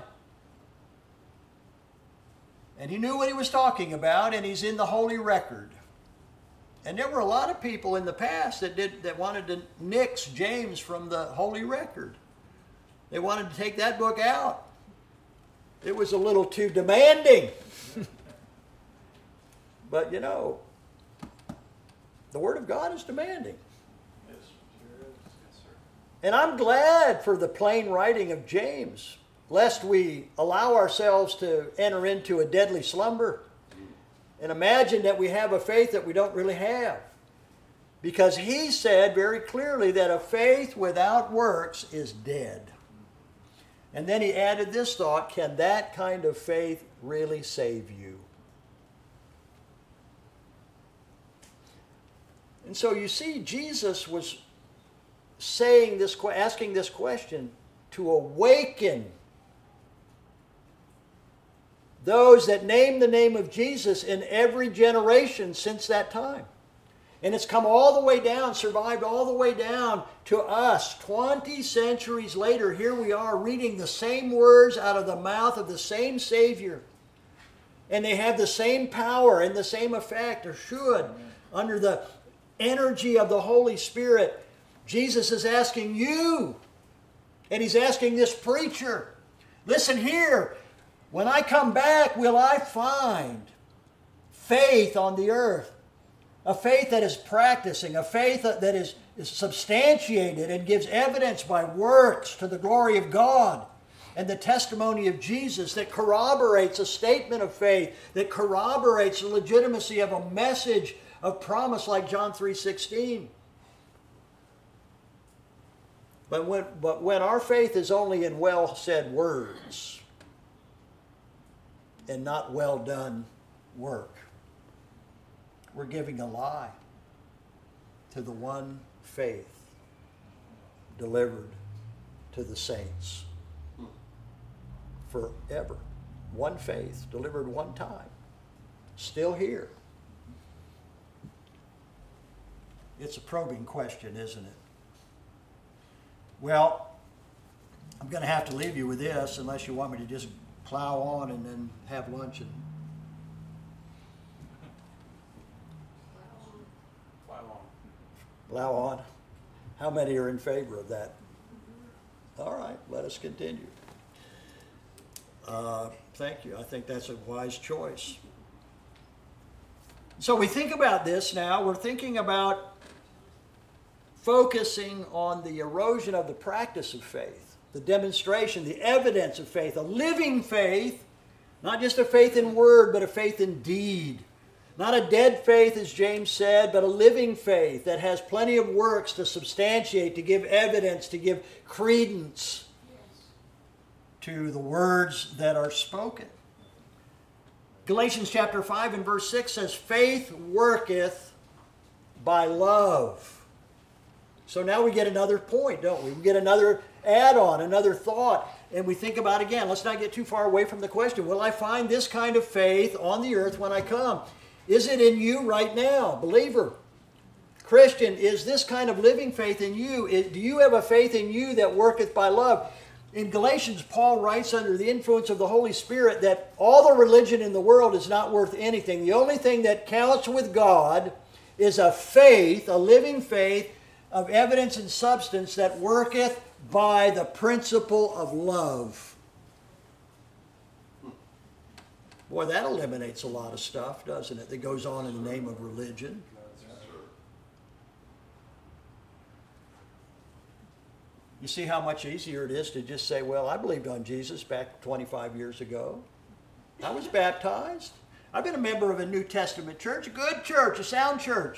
And he knew what he was talking about, and he's in the Holy Record. And there were a lot of people in the past that wanted to nix James from the Holy Record. They wanted to take that book out. It was a little too demanding. But the Word of God is demanding. Yes, sure is. Yes, sir. And I'm glad for the plain writing of James, lest we allow ourselves to enter into a deadly slumber and imagine that we have a faith that we don't really have. Because he said very clearly that a faith without works is dead. And then he added this thought, can that kind of faith really save you? And so you see, Jesus was asking this question to awaken those that name the name of Jesus in every generation since that time. And it's come all the way down, survived all the way down to us. 20 centuries later, here we are reading the same words out of the mouth of the same Savior. And they have the same power and the same effect, or should, under the energy of the Holy Spirit. Jesus is asking you, and he's asking this preacher, listen here, when I come back, will I find faith on the earth? A faith that is practicing, a faith that is substantiated and gives evidence by works to the glory of God. and the testimony of Jesus that corroborates a statement of faith, that corroborates the legitimacy of a message of promise like John 3:16. But when our faith is only in well-said words and not well-done work, we're giving a lie to the one faith delivered to the saints forever. One faith delivered one time, still here. It's a probing question, isn't it? Well, I'm going to have to leave you with this unless you want me to just plow on and then have lunch and plow on. How many are in favor of that? All right, let us continue. Thank you. I think that's a wise choice. So we think about this now. We're thinking about focusing on the erosion of the practice of faith, the demonstration, the evidence of faith, a living faith, not just a faith in word, but a faith in deed. Not a dead faith, as James said, but a living faith that has plenty of works to substantiate, to give evidence, to give credence to the words that are spoken. Galatians chapter 5 and verse 6 says, faith worketh by love. So now we get another point, don't we? We get another add-on, another thought. And we think about again, let's not get too far away from the question, will I find this kind of faith on the earth when I come? Is it in you right now, believer? Christian, is this kind of living faith in you? Do you have a faith in you that worketh by love? In Galatians, Paul writes under the influence of the Holy Spirit that all the religion in the world is not worth anything. The only thing that counts with God is a faith, a living faith of evidence and substance that worketh by the principle of love. Boy, that eliminates a lot of stuff, doesn't it, that goes on in the name of religion. You see how much easier it is to just say, well, I believed on Jesus back 25 years ago. I was baptized. I've been a member of a New Testament church, a good church, a sound church.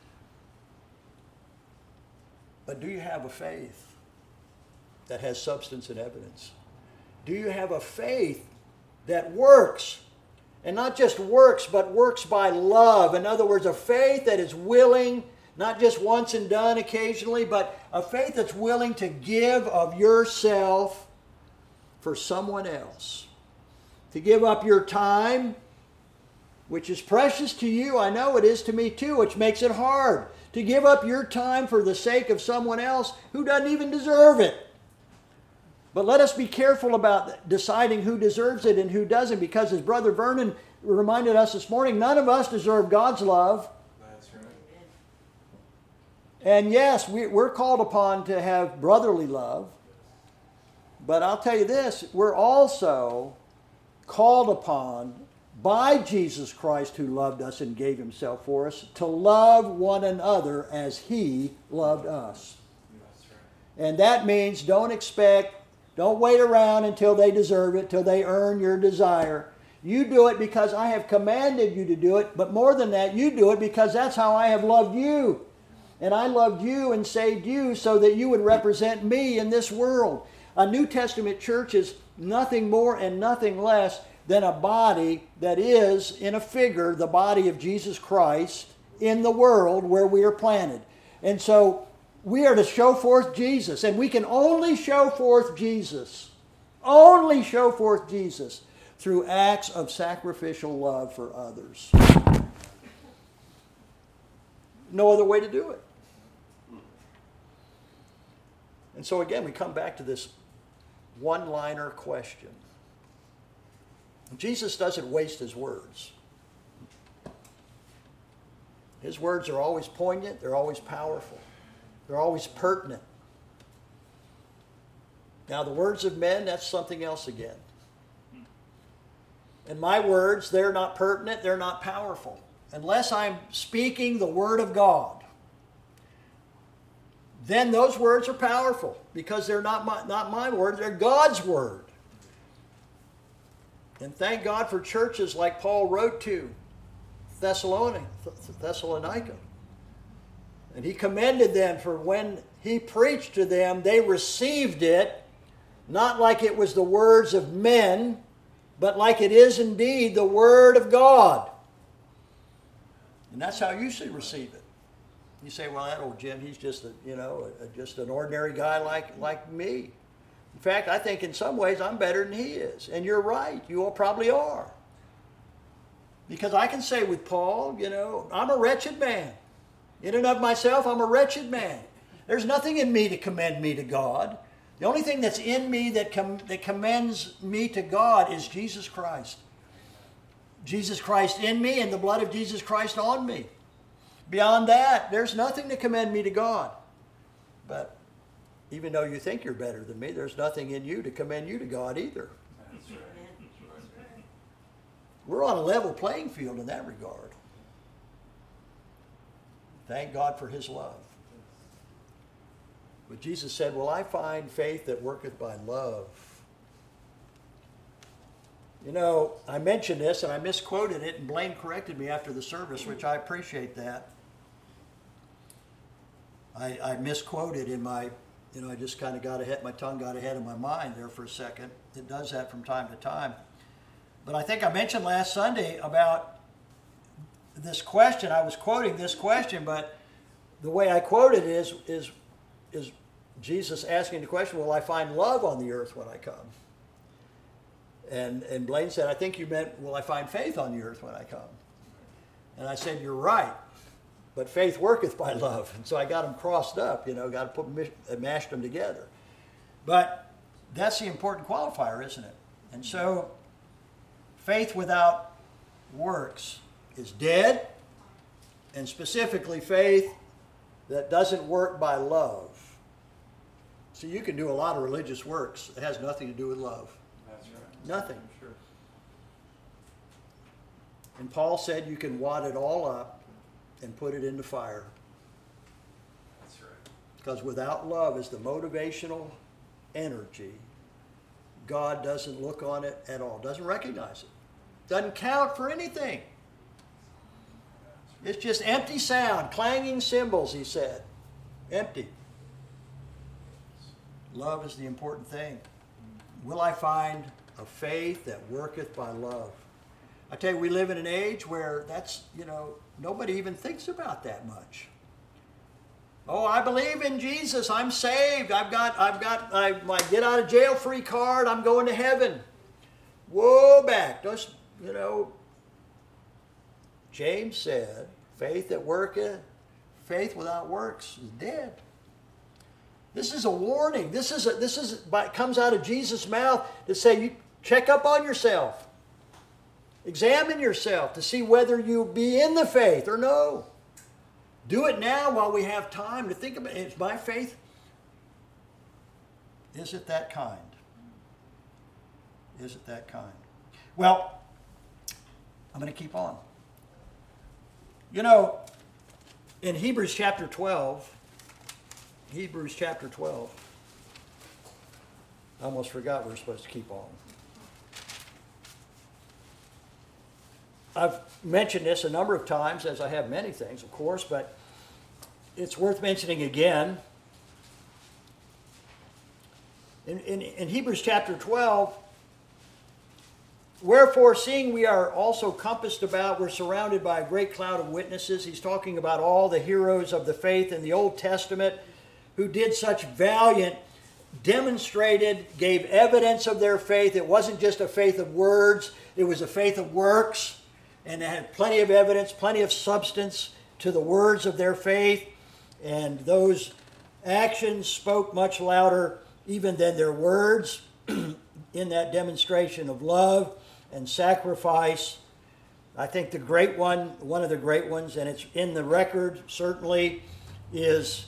But do you have a faith that has substance and evidence? Do you have a faith that works? And not just works, but works by love. In other words, a faith that is willing, not just once and done occasionally, but a faith that's willing to give of yourself for someone else. To give up your time, which is precious to you. I know it is to me too, which makes it hard. To give up your time for the sake of someone else who doesn't even deserve it. But let us be careful about deciding who deserves it and who doesn't, because as Brother Vernon reminded us this morning, none of us deserve God's love. That's right. And yes, we're called upon to have brotherly love. But I'll tell you this, we're also called upon by Jesus Christ, who loved us and gave himself for us, to love one another as he loved us. That's right. And that means don't wait around until they deserve it, till they earn your desire. You do it because I have commanded you to do it, but more than that, you do it because that's how I have loved you. And I loved you and saved you so that you would represent me in this world. A New Testament church is nothing more and nothing less than a body that is, in a figure, the body of Jesus Christ in the world where we are planted. And so we are to show forth Jesus, and we can only show forth Jesus, through acts of sacrificial love for others. No other way to do it. And so again, we come back to this one-liner question. Jesus doesn't waste his words. His words are always poignant, they're always powerful. They're always pertinent. Now, the words of men, that's something else again. And my words, they're not pertinent, they're not powerful. Unless I'm speaking the Word of God, then those words are powerful because they're not my words, they're God's Word. And thank God for churches like Paul wrote to Thessalonica. And he commended them for when he preached to them, they received it, not like it was the words of men, but like it is indeed the Word of God. And that's how you should receive it. You say, well, that old Jim, he's just just an ordinary guy like me. In fact, I think in some ways I'm better than he is. And you're right, you all probably are. Because I can say with Paul, I'm a wretched man. In and of myself, I'm a wretched man. There's nothing in me to commend me to God. The only thing that's in me that commends me to God is Jesus Christ. Jesus Christ in me and the blood of Jesus Christ on me. Beyond that, there's nothing to commend me to God. But even though you think you're better than me, there's nothing in you to commend you to God either. That's right. That's right. We're on a level playing field in that regard. Thank God for His love. But Jesus said, "Will I find faith that worketh by love?" I mentioned this and I misquoted it, and Blaine corrected me after the service, which I appreciate that. I misquoted in my, I just kind of my tongue got ahead of my mind there for a second. It does that from time to time. But I think I mentioned last Sunday about this question. I was quoting this question, but the way I quoted it is Jesus asking the question, will I find love on the earth when I come? And Blaine said, I think you meant, will I find faith on the earth when I come? And I said, you're right, but faith worketh by love. And so I got them crossed up, got to mashed them together. But that's the important qualifier, isn't it? And so faith without works is dead, and specifically faith that doesn't work by love. See, you can do a lot of religious works. It has nothing to do with love. That's right. Nothing. Sure. And Paul said you can wad it all up and put it into fire. That's right. Because without love as the motivational energy, God doesn't look on it at all, doesn't recognize it, doesn't count for anything. It's just empty sound, clanging cymbals, he said. Empty. Love is the important thing. Will I find a faith that worketh by love? I tell you, we live in an age where that's, nobody even thinks about that much. Oh, I believe in Jesus. I'm saved. I've got my get out of jail free card. I'm going to heaven. Whoa, back. Just, James said, faith that worketh, faith without works is dead. This is a warning. It comes out of Jesus' mouth to say, you check up on yourself. Examine yourself to see whether you be in the faith or no. Do it now while we have time to think about it. Is my faith, is it that kind? Is it that kind? Well, I'm going to keep on. In Hebrews chapter 12, I almost forgot we were supposed to keep on. I've mentioned this a number of times, as I have many things, of course, but it's worth mentioning again. In Hebrews chapter 12, wherefore, seeing we are also compassed about, we're surrounded by a great cloud of witnesses. He's talking about all the heroes of the faith in the Old Testament who did such valiant, demonstrated, gave evidence of their faith. It wasn't just a faith of words, it was a faith of works. And they had plenty of evidence, plenty of substance to the words of their faith. And those actions spoke much louder even than their words in that demonstration of love and sacrifice. I think the great one, one of the great ones, and it's in the record certainly, is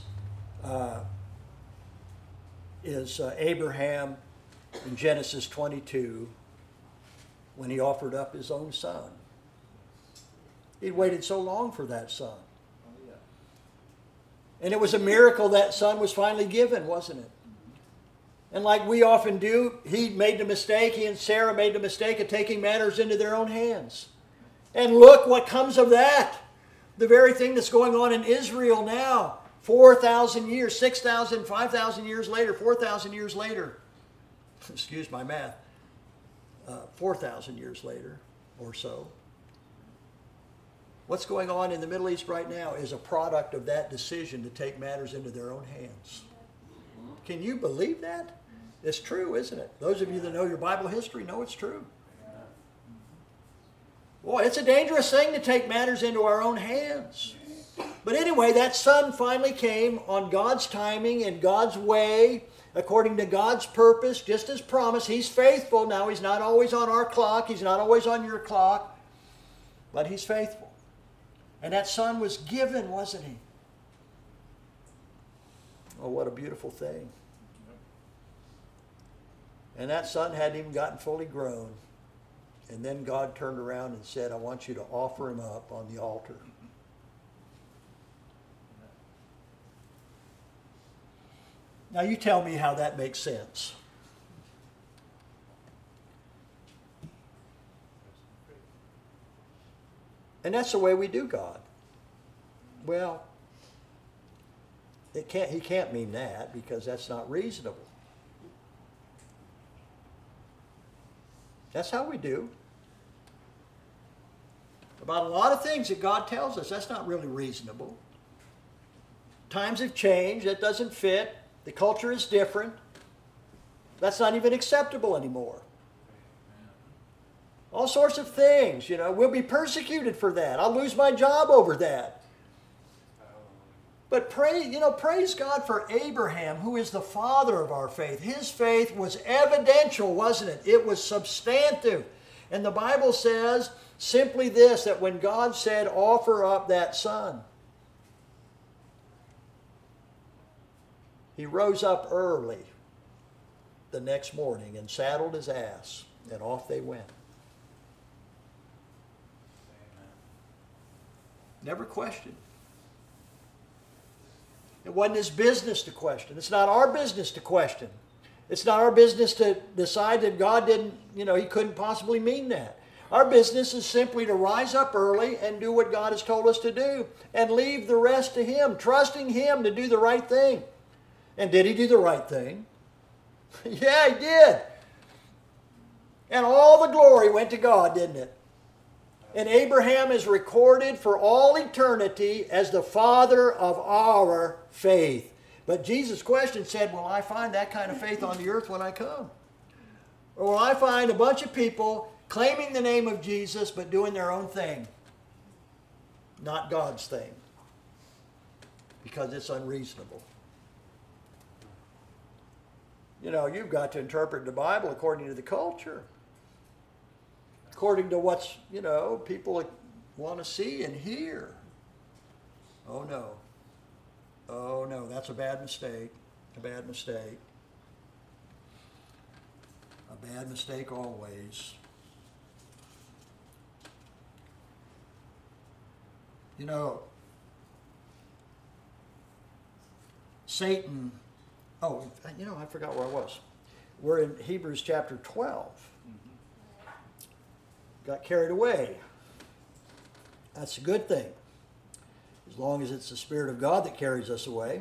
Abraham in Genesis 22 when he offered up his own son. He'd waited so long for that son. And it was a miracle that son was finally given, wasn't it? And like we often do, he and Sarah made the mistake of taking matters into their own hands. And look what comes of that. The very thing that's going on in Israel now, 4,000 years, 6,000, 5,000 years later, 4,000 years later. Excuse my math. 4,000 years later or so. What's going on in the Middle East right now is a product of that decision to take matters into their own hands. Can you believe that? It's true, isn't it? Those of you that know your Bible history know it's true. Boy, it's a dangerous thing to take matters into our own hands. But anyway, that son finally came on God's timing and God's way, according to God's purpose, just as promised. He's faithful. Now, he's not always on our clock. He's not always on your clock. But he's faithful. And that son was given, wasn't he? Oh, what a beautiful thing. And that son hadn't even gotten fully grown. And then God turned around and said, I want you to offer him up on the altar. Now you tell me how that makes sense. And that's the way we do God. Well, he can't mean that because that's not reasonable. That's how we do. About a lot of things that God tells us, that's not really reasonable. Times have changed. That doesn't fit. The culture is different. That's not even acceptable anymore. All sorts of things, we'll be persecuted for that. I'll lose my job over that. But praise God for Abraham, who is the father of our faith. His faith was evidential, wasn't it? It was substantive. And the Bible says simply this, that when God said, offer up that son, he rose up early the next morning and saddled his ass, and off they went. Never questioned. It wasn't his business to question. It's not our business to question. It's not our business to decide that God didn't, he couldn't possibly mean that. Our business is simply to rise up early and do what God has told us to do and leave the rest to him, trusting him to do the right thing. And did he do the right thing? Yeah, he did. And all the glory went to God, didn't it? And Abraham is recorded for all eternity as the father of our faith. But Jesus' question said, will I find that kind of faith on the earth when I come? Or will I find a bunch of people claiming the name of Jesus but doing their own thing? Not God's thing. Because it's unreasonable. You've got to interpret the Bible according to the culture. According to what's, people want to see and hear. Oh no, that's a bad mistake. A bad mistake. A bad mistake always. Satan, I forgot where I was. We're in Hebrews chapter 12. Got carried away. That's a good thing. As long as it's the Spirit of God that carries us away.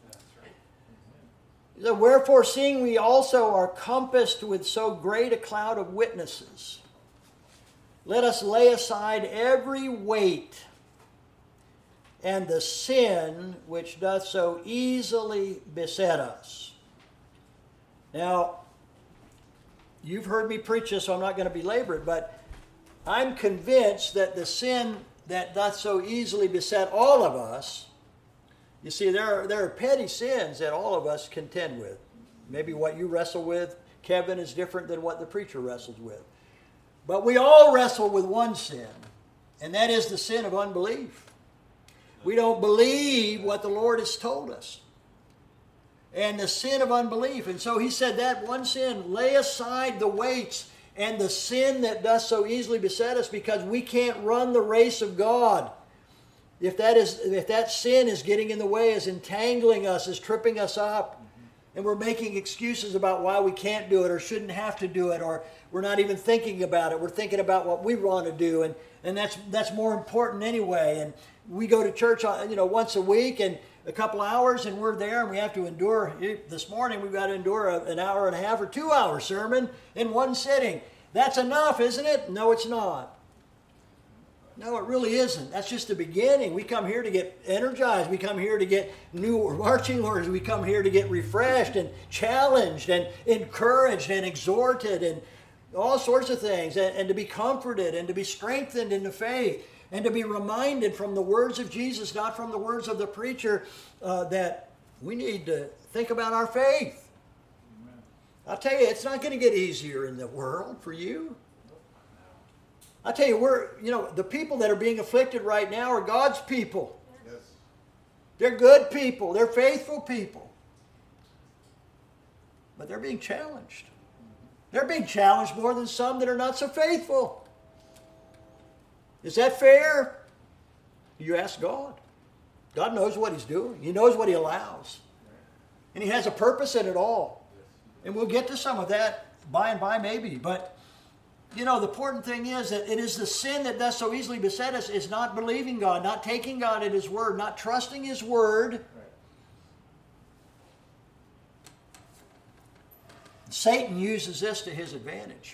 He said, wherefore, seeing we also are compassed with so great a cloud of witnesses, let us lay aside every weight and the sin which doth so easily beset us. Now, you've heard me preach this, so I'm not going to belabor it, but I'm convinced that the sin that doth so easily beset all of us, you see, there are petty sins that all of us contend with. Maybe what you wrestle with, Kevin, is different than what the preacher wrestles with. But we all wrestle with one sin, and that is the sin of unbelief. We don't believe what the Lord has told us. And the sin of unbelief. And so he said that one sin, lay aside the weights and the sin that does so easily beset us, because we can't run the race of God. If that sin is getting in the way, is entangling us, is tripping us up, And we're making excuses about why we can't do it or shouldn't have to do it, or we're not even thinking about it. We're thinking about what we want to do, and that's more important anyway. And we go to church, once a week and a couple hours, and we're there, and we have to endure. This morning we've got to endure an hour and a half or 2 hour sermon in one sitting. That's enough, isn't it? No, it's not. No, it really isn't. That's just the beginning. We come here to get energized. We come here to get new marching orders. We come here to get refreshed and challenged and encouraged and exhorted and all sorts of things, and to be comforted and to be strengthened in the faith and to be reminded from the words of Jesus, not from the words of the preacher, that we need to think about our faith. Amen. I'll tell you, it's not going to get easier in the world for you. I tell you, the people that are being afflicted right now are God's people. Yes. They're good people. They're faithful people. But they're being challenged. They're being challenged more than some that are not so faithful. Is that fair? You ask God. God knows what He's doing. He knows what He allows. And He has a purpose in it all. And we'll get to some of that by and by maybe. But the important thing is that it is the sin that does so easily beset us is not believing God, not taking God at His word, not trusting His word. Right. Satan uses this to his advantage.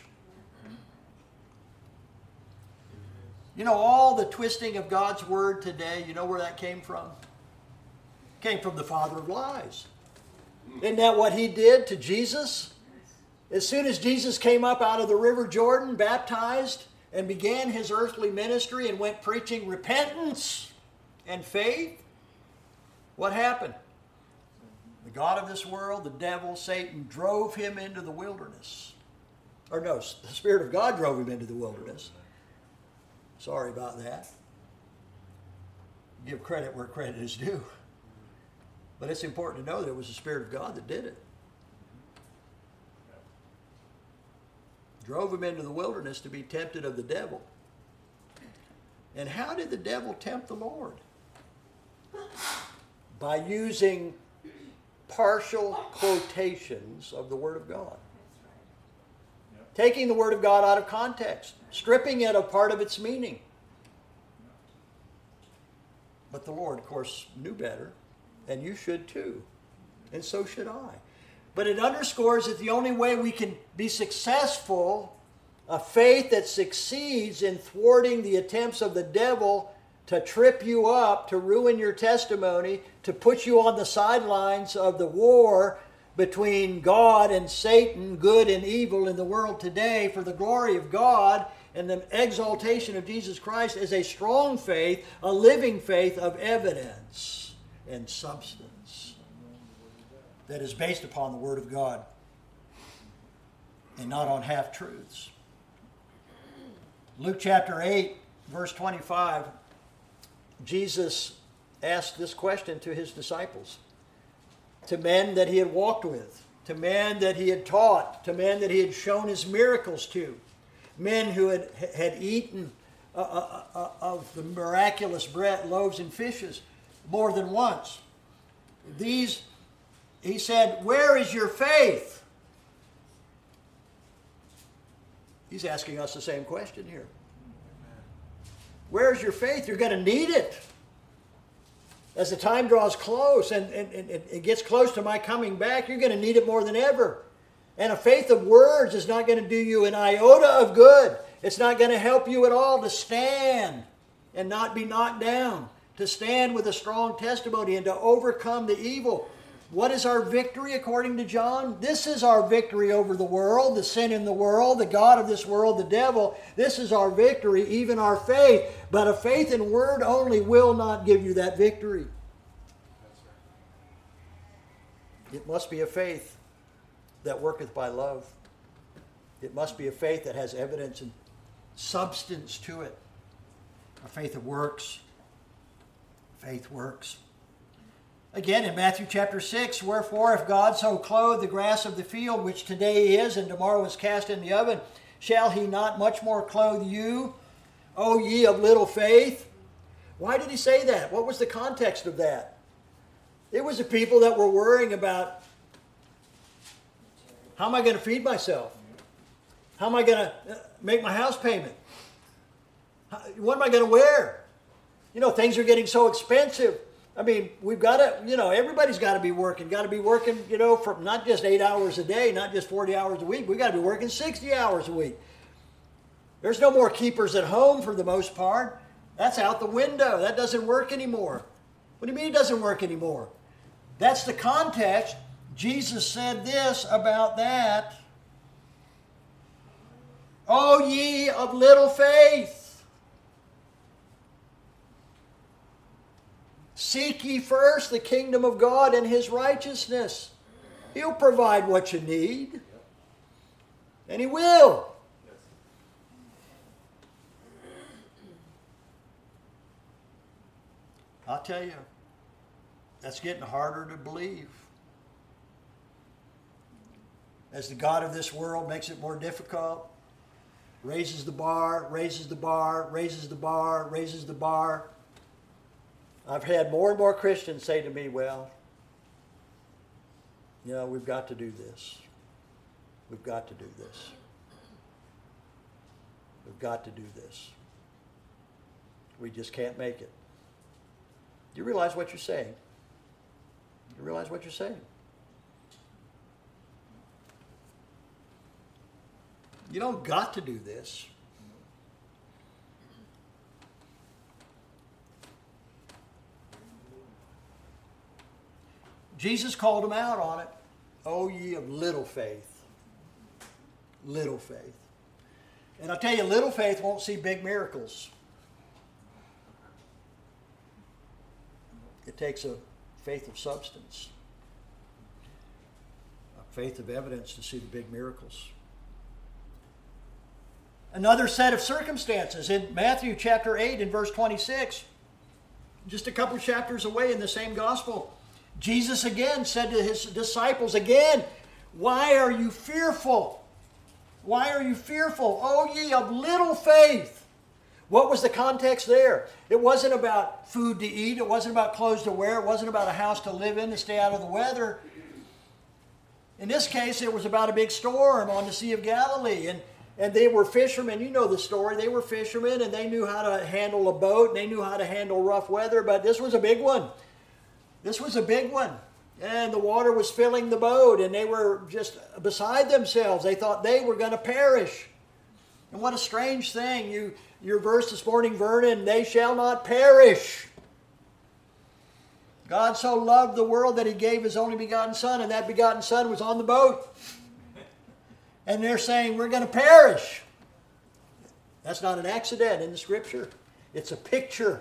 All the twisting of God's word today, you know where that came from? It came from the father of lies. Isn't that what he did to Jesus? As soon as Jesus came up out of the River Jordan, baptized, and began his earthly ministry and went preaching repentance and faith, what happened? The god of this world, the devil, Satan, drove him into the wilderness. Or no, the Spirit of God drove him into the wilderness. Sorry about that. Give credit where credit is due. But it's important to know that it was the Spirit of God that did it. Drove him into the wilderness to be tempted of the devil. And how did the devil tempt the Lord? By using partial quotations of the Word of God. Taking the Word of God out of context. Stripping it of part of its meaning. But the Lord, of course, knew better. And you should too. And so should I. But it underscores that the only way we can be successful, a faith that succeeds in thwarting the attempts of the devil to trip you up, to ruin your testimony, to put you on the sidelines of the war between God and Satan, good and evil in the world today, for the glory of God and the exaltation of Jesus Christ, is a strong faith, a living faith of evidence and substance that is based upon the Word of God and not on half-truths. Luke chapter 8, verse 25, Jesus asked this question to his disciples, to men that he had walked with, to men that he had taught, to men that he had shown his miracles to, men who had eaten of the miraculous bread, loaves and fishes more than once. He said, "Where is your faith?" He's asking us the same question here. Where's your faith? You're going to need it. As the time draws close and it gets close to my coming back, you're going to need it more than ever. And a faith of words is not going to do you an iota of good. It's not going to help you at all to stand and not be knocked down, to stand with a strong testimony and to overcome the evil. What is our victory according to John? This is our victory over the world, the sin in the world, the god of this world, the devil. This is our victory, even our faith. But a faith in word only will not give you that victory. It must be a faith that worketh by love. It must be a faith that has evidence and substance to it. A faith that works. Faith works. Again, in Matthew chapter 6, "Wherefore, if God so clothe the grass of the field, which today is and tomorrow is cast in the oven, shall he not much more clothe you, O ye of little faith?" Why did he say that? What was the context of that? It was the people that were worrying about How am I going to feed myself? How am I going to make my house payment? What am I going to wear? You know, things are getting so expensive. I mean, we've got to, you know, everybody's got to be working, you know, for not just 8 hours a day, not just 40 hours a week. We've got to be working 60 hours a week. There's no more keepers at home for the most part. That's out the window. That doesn't work anymore. What do you mean it doesn't work anymore? That's the context. Jesus said this about that. O ye of little faith, seek ye first the kingdom of God and His righteousness. He'll provide what you need. And He will. I'll tell you, that's getting harder to believe. As the God of this world makes it more difficult, raises the bar, raises the bar, raises the bar, raises the bar. I've had more and more Christians say to me, well, you know, we've got to do this. We've got to do this. We've got to do this. We just can't make it. Do you realize what you're saying? You realize what you're saying? You don't got to do this. Jesus called them out on it. O ye of little faith. Little faith. And I'll tell you, little faith won't see big miracles. It takes a faith of substance, a faith of evidence to see the big miracles. Another set of circumstances in Matthew chapter 8 and verse 26, just a couple chapters away in the same gospel. Jesus again said to His disciples again, why are you fearful? Why are you fearful, O ye of little faith? What was the context there? It wasn't about food to eat. It wasn't about clothes to wear. It wasn't about a house to live in to stay out of the weather. In this case, it was about a big storm on the Sea of Galilee. And they were fishermen. You know the story. They were fishermen, and they knew how to handle a boat, and they knew how to handle rough weather. But this was a big one. This was a big one. And the water was filling the boat, and they were just beside themselves. They thought they were going to perish. And what a strange thing. Your verse this morning, Vernon, they shall not perish. God so loved the world that He gave His only begotten Son, and that begotten Son was on the boat. And they're saying, we're going to perish. That's not an accident in the Scripture. It's a picture.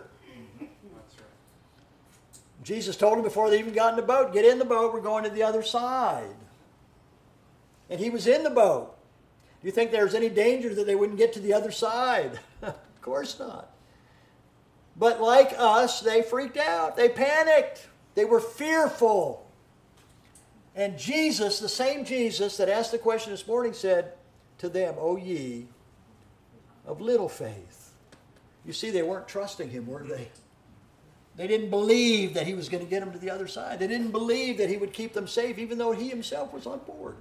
Jesus told them before they even got in the boat, get in the boat, we're going to the other side. And He was in the boat. Do you think there's any danger that they wouldn't get to the other side? Of course not. But like us, they freaked out. They panicked. They were fearful. And Jesus, the same Jesus that asked the question this morning, said to them, O ye of little faith. You see, they weren't trusting Him, were they? They didn't believe that He was going to get them to the other side. They didn't believe that He would keep them safe, even though He Himself was on board.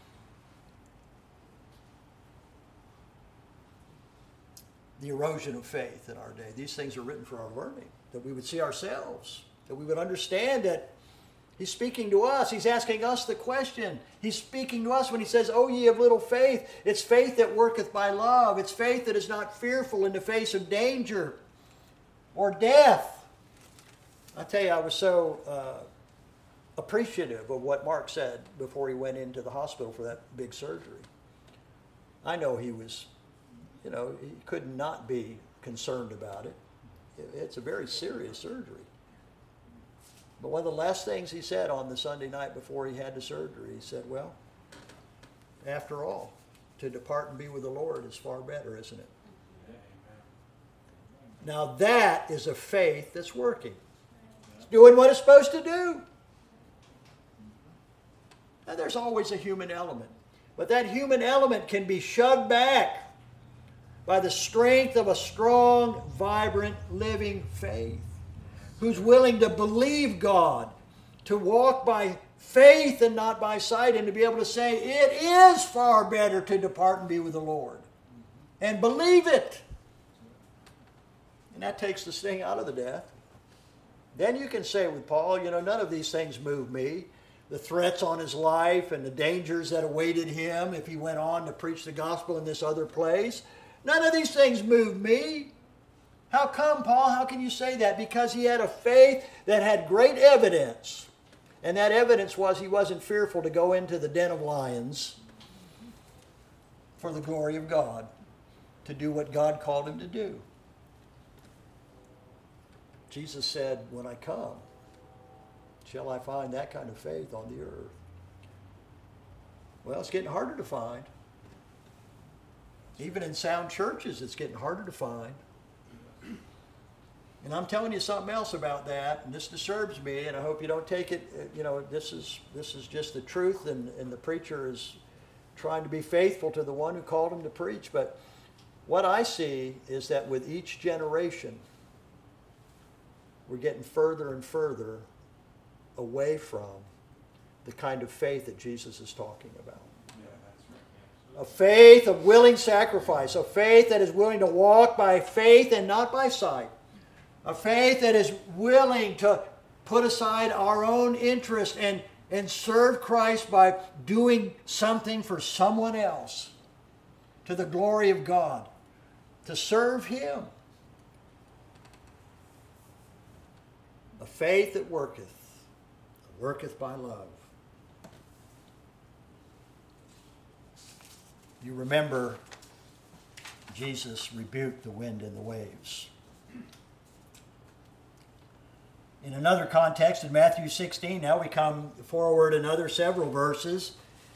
The erosion of faith in our day. These things are written for our learning, that we would see ourselves, that we would understand that He's speaking to us. He's asking us the question. He's speaking to us when He says, O ye of little faith. It's faith that worketh by love. It's faith that is not fearful in the face of danger or death. I tell you, I was so appreciative of what Mark said before he went into the hospital for that big surgery. I know he was, he could not be concerned about it. It's a very serious surgery. But one of the last things he said on the Sunday night before he had the surgery, he said, well, after all, to depart and be with the Lord is far better, isn't it? Now that is a faith that's working. It's doing what it's supposed to do. Now there's always a human element. But that human element can be shoved back by the strength of a strong, vibrant, living faith, who's willing to believe God, to walk by faith and not by sight, and to be able to say it is far better to depart and be with the Lord. And believe it. And that takes the sting out of the death. Then you can say with Paul, none of these things move me. The threats on his life and the dangers that awaited him if he went on to preach the gospel in this other place. None of these things move me. How come, Paul? How can you say that? Because he had a faith that had great evidence. And that evidence was he wasn't fearful to go into the den of lions for the glory of God, to do what God called him to do. Jesus said, when I come, shall I find that kind of faith on the earth? Well, it's getting harder to find. Even in sound churches, it's getting harder to find. And I'm telling you something else about that, and this disturbs me, and I hope you don't take it, this is just the truth, and the preacher is trying to be faithful to the one who called him to preach. But what I see is that with each generation, we're getting further and further away from the kind of faith that Jesus is talking about. Yeah, that's right. A faith of willing sacrifice. A faith that is willing to walk by faith and not by sight. A faith that is willing to put aside our own interest and serve Christ by doing something for someone else to the glory of God. To serve Him. A faith that worketh by love. You remember Jesus rebuked the wind and the waves. In another context, in Matthew 16, now we come forward another several verses.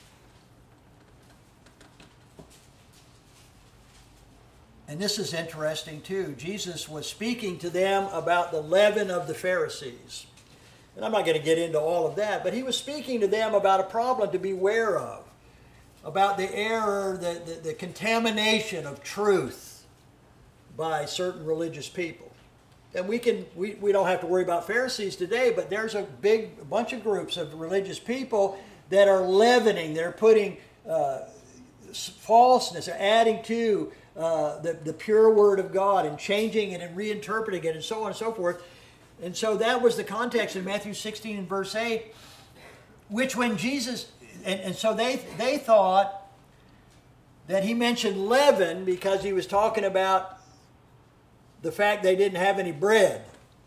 And this is interesting too. Jesus was speaking to them about the leaven of the Pharisees. And I'm not going to get into all of that, but he was speaking to them about a problem to beware of, about the error, the contamination of truth by certain religious people. And we don't have to worry about Pharisees today, but there's a bunch of groups of religious people that are leavening. They're putting falseness, they're adding to the pure Word of God and changing it and reinterpreting it and so on and so forth. And so that was the context in Matthew 16 and verse 8, which when Jesus, and so they thought that he mentioned leaven because he was talking about the fact they didn't have any bread.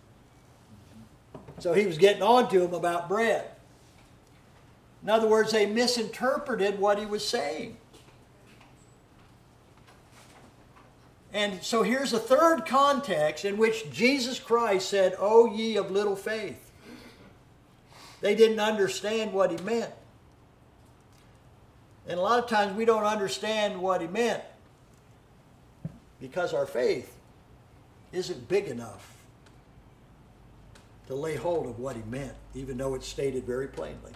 So he was getting on to them about bread. In other words, they misinterpreted what he was saying. And so here's a third context in which Jesus Christ said, "O ye of little faith." They didn't understand what he meant. And a lot of times we don't understand what he meant because our faith isn't big enough to lay hold of what he meant, even though it's stated very plainly.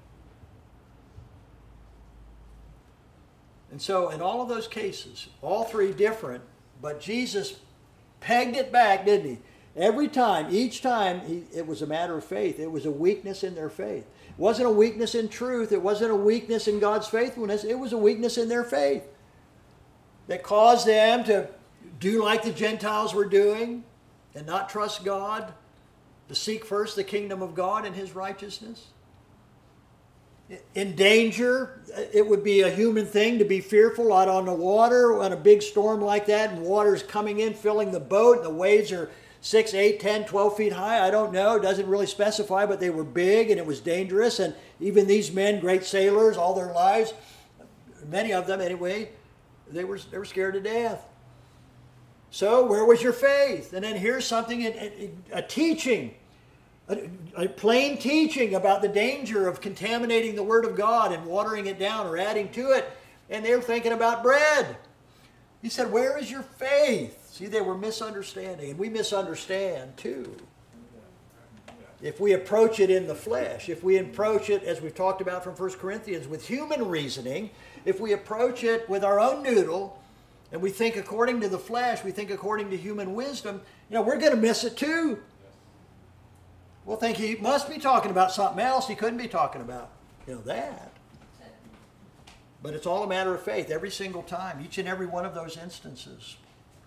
And so in all of those cases, all three different, but Jesus pegged it back, didn't he? Every time, each time, it was a matter of faith. It was a weakness in their faith. It wasn't a weakness in truth. It wasn't a weakness in God's faithfulness. It was a weakness in their faith that caused them to do like the Gentiles were doing and not trust God, to seek first the kingdom of God and His righteousness. In danger, it would be a human thing to be fearful out on the water on a big storm like that, and water's coming in, filling the boat, and the waves are 6, 8, 10, 12 feet high. I don't know. It doesn't really specify, but they were big and it was dangerous. And even these men, great sailors, all their lives, many of them anyway, they were scared to death. So where was your faith? And then here's something, a teaching, a plain teaching about the danger of contaminating the Word of God and watering it down or adding to it. And they were thinking about bread. He said, where is your faith? See, they were misunderstanding, and we misunderstand too. If we approach it in the flesh, if we approach it, as we've talked about from 1 Corinthians, with human reasoning, if we approach it with our own noodle, and we think according to the flesh, we think according to human wisdom, we're going to miss it too. We'll think he must be talking about something else. He couldn't be talking about, that. But it's all a matter of faith every single time, each and every one of those instances.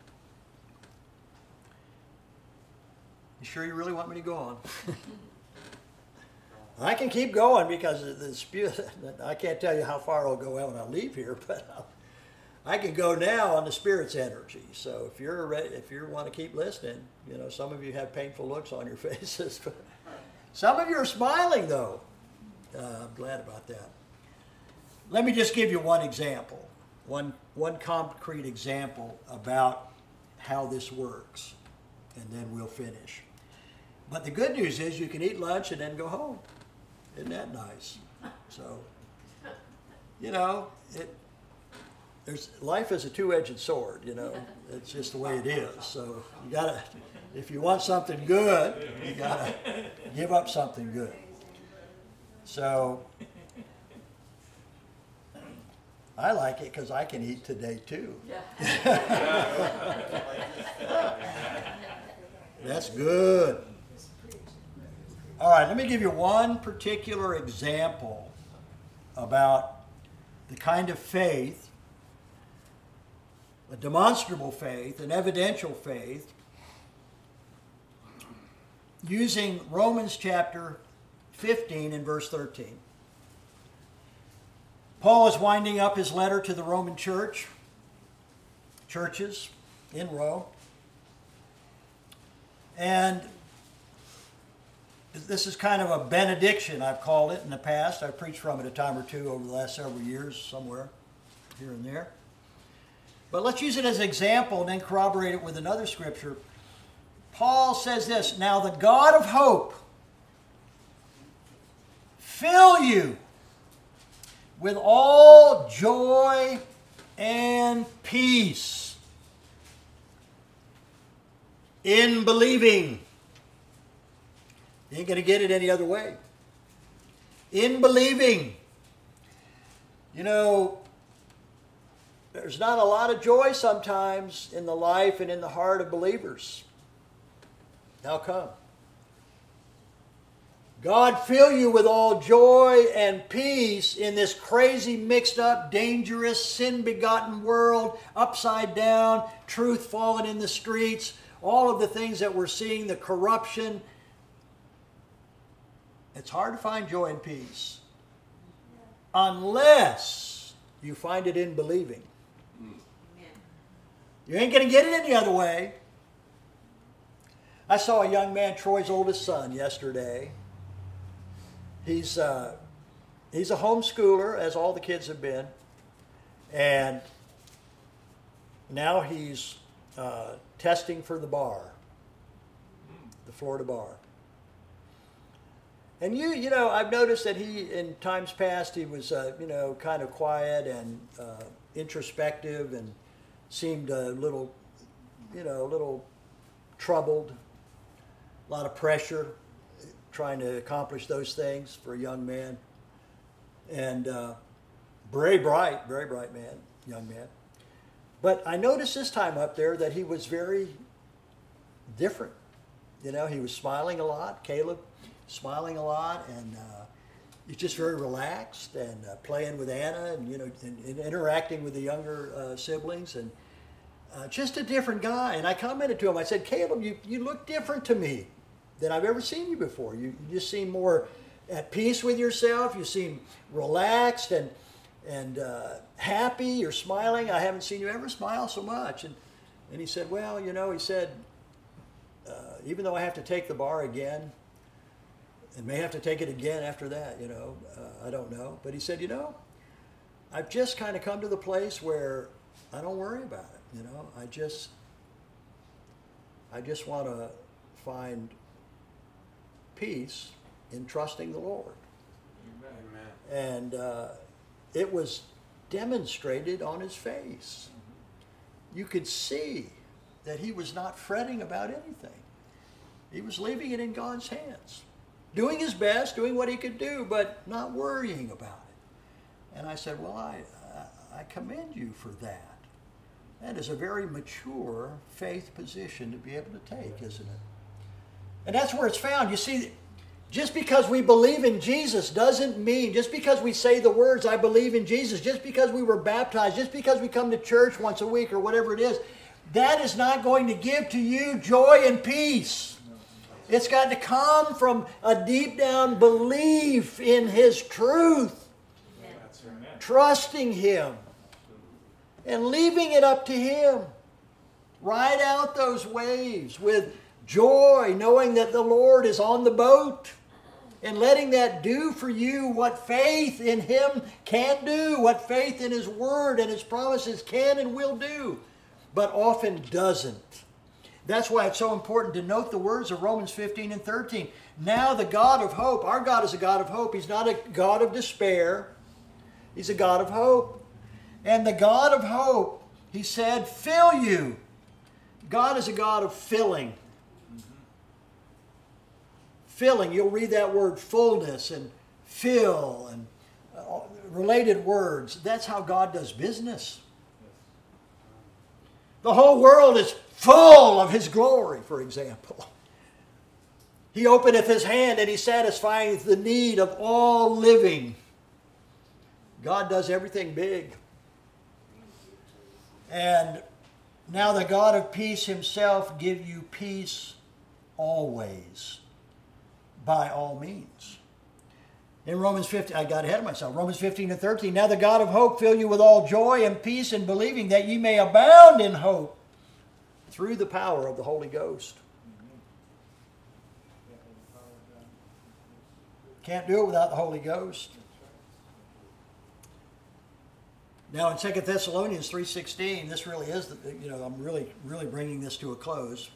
You sure you really want me to go on? I can keep going because I can't tell you how far I'll go out when I leave here, but I can go now on the Spirit's energy. So if you're ready, if you want to keep listening, some of you have painful looks on your faces. But some of you are smiling, though. I'm glad about that. Let me just give you one example, one concrete example about how this works, and then we'll finish. But the good news is you can eat lunch and then go home. Isn't that nice? So, life is a two-edged sword, It's just the way it is. So you gotta, if you want something good, you gotta give up something good. So I like it because I can eat today too. That's good. All right, let me give you one particular example about the kind of faith, a demonstrable faith, an evidential faith, using Romans chapter 15 and verse 13. Paul is winding up his letter to the Roman churches in Rome. And this is kind of a benediction, I've called it in the past. I've preached from it a time or two over the last several years, somewhere here and there. But let's use it as an example and then corroborate it with another scripture. Paul says this, "Now the God of hope fill you with all joy and peace in believing." You ain't going to get it any other way. In believing. There's not a lot of joy sometimes in the life and in the heart of believers. How come? God fill you with all joy and peace in this crazy, mixed up, dangerous, sin-begotten world, upside down, truth falling in the streets, all of the things that we're seeing, the corruption. It's hard to find joy and peace unless you find it in believing. You ain't going to get it any other way. I saw a young man, Troy's oldest son, yesterday. He's a homeschooler, as all the kids have been. And now he's testing for the bar, the Florida bar. And I've noticed that he, in times past, he was, kind of quiet and introspective and seemed a little troubled, a lot of pressure trying to accomplish those things for a young man. And very bright man, young man. But I noticed this time up there that he was very different. He was smiling a lot, Caleb. Smiling a lot, and he's just very relaxed and playing with Anna, and and interacting with the younger siblings, and just a different guy. And I commented to him. I said, "Caleb, you look different to me than I've ever seen you before. You just seem more at peace with yourself. You seem relaxed and happy. You're smiling. I haven't seen you ever smile so much." And he said, "Well, he said, even though I have to take the bar again, and may have to take it again after that, I don't know. But he said, I've just kind of come to the place where I don't worry about it. I just want to find peace in trusting the Lord." Amen. And it was demonstrated on his face. You could see that he was not fretting about anything. He was leaving it in God's hands. Doing his best, doing what he could do, but not worrying about it. And I said, "Well, I commend you for that. That is a very mature faith position to be able to take, isn't it?" And that's where it's found. You see, Just because we believe in Jesus doesn't mean, just because we say the words, I believe in Jesus, just because we were baptized, just because we come to church once a week or whatever it is, that is not going to give to you joy and peace. It's got to come from a deep down belief in His truth, trusting Him, and leaving it up to Him. Ride out those waves with joy, knowing that the Lord is on the boat, and letting that do for you what faith in Him can do, what faith in His Word and His promises can and will do, but often doesn't. That's why it's so important to note the words of Romans 15 and 13. Now the God of hope, our God is a God of hope. He's not a God of despair. He's a God of hope. And the God of hope, He said, fill you. God is a God of filling. Filling, you'll read that word fullness and fill and related words. That's how God does business. The whole world is full of His glory, for example. He openeth His hand and He satisfieth the need of all living. God does everything big. And now the God of peace Himself give you peace always, by all means. In Romans 15, I got ahead of myself. Romans 15 and 13. Now the God of hope fill you with all joy and peace in believing, that ye may abound in hope through the power of the Holy Ghost. Can't do it without the Holy Ghost. Now in 2 Thessalonians 3:16, this really is, I'm really bringing this to a close.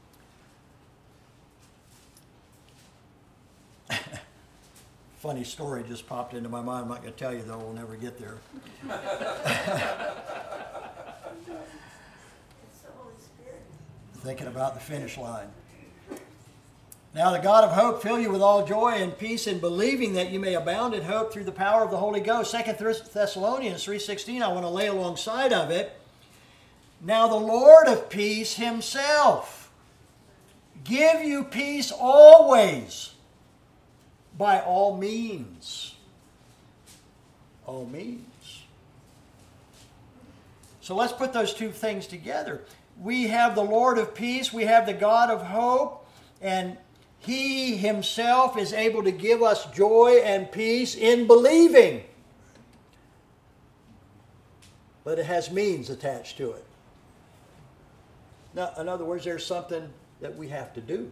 Funny story just popped into my mind. I'm not going to tell you, though. We'll never get there. Thinking about the finish line. Now the God of hope fill you with all joy and peace in believing, that you may abound in hope through the power of the Holy Ghost. 2 Thessalonians 3:16, I want to lay alongside of it. Now the Lord of peace Himself give you peace always, by all means. All means. So let's put those two things together. We have the Lord of peace, we have the God of hope, and He Himself is able to give us joy and peace in believing. But it has means attached to it. Now, in other words, there's something that we have to do.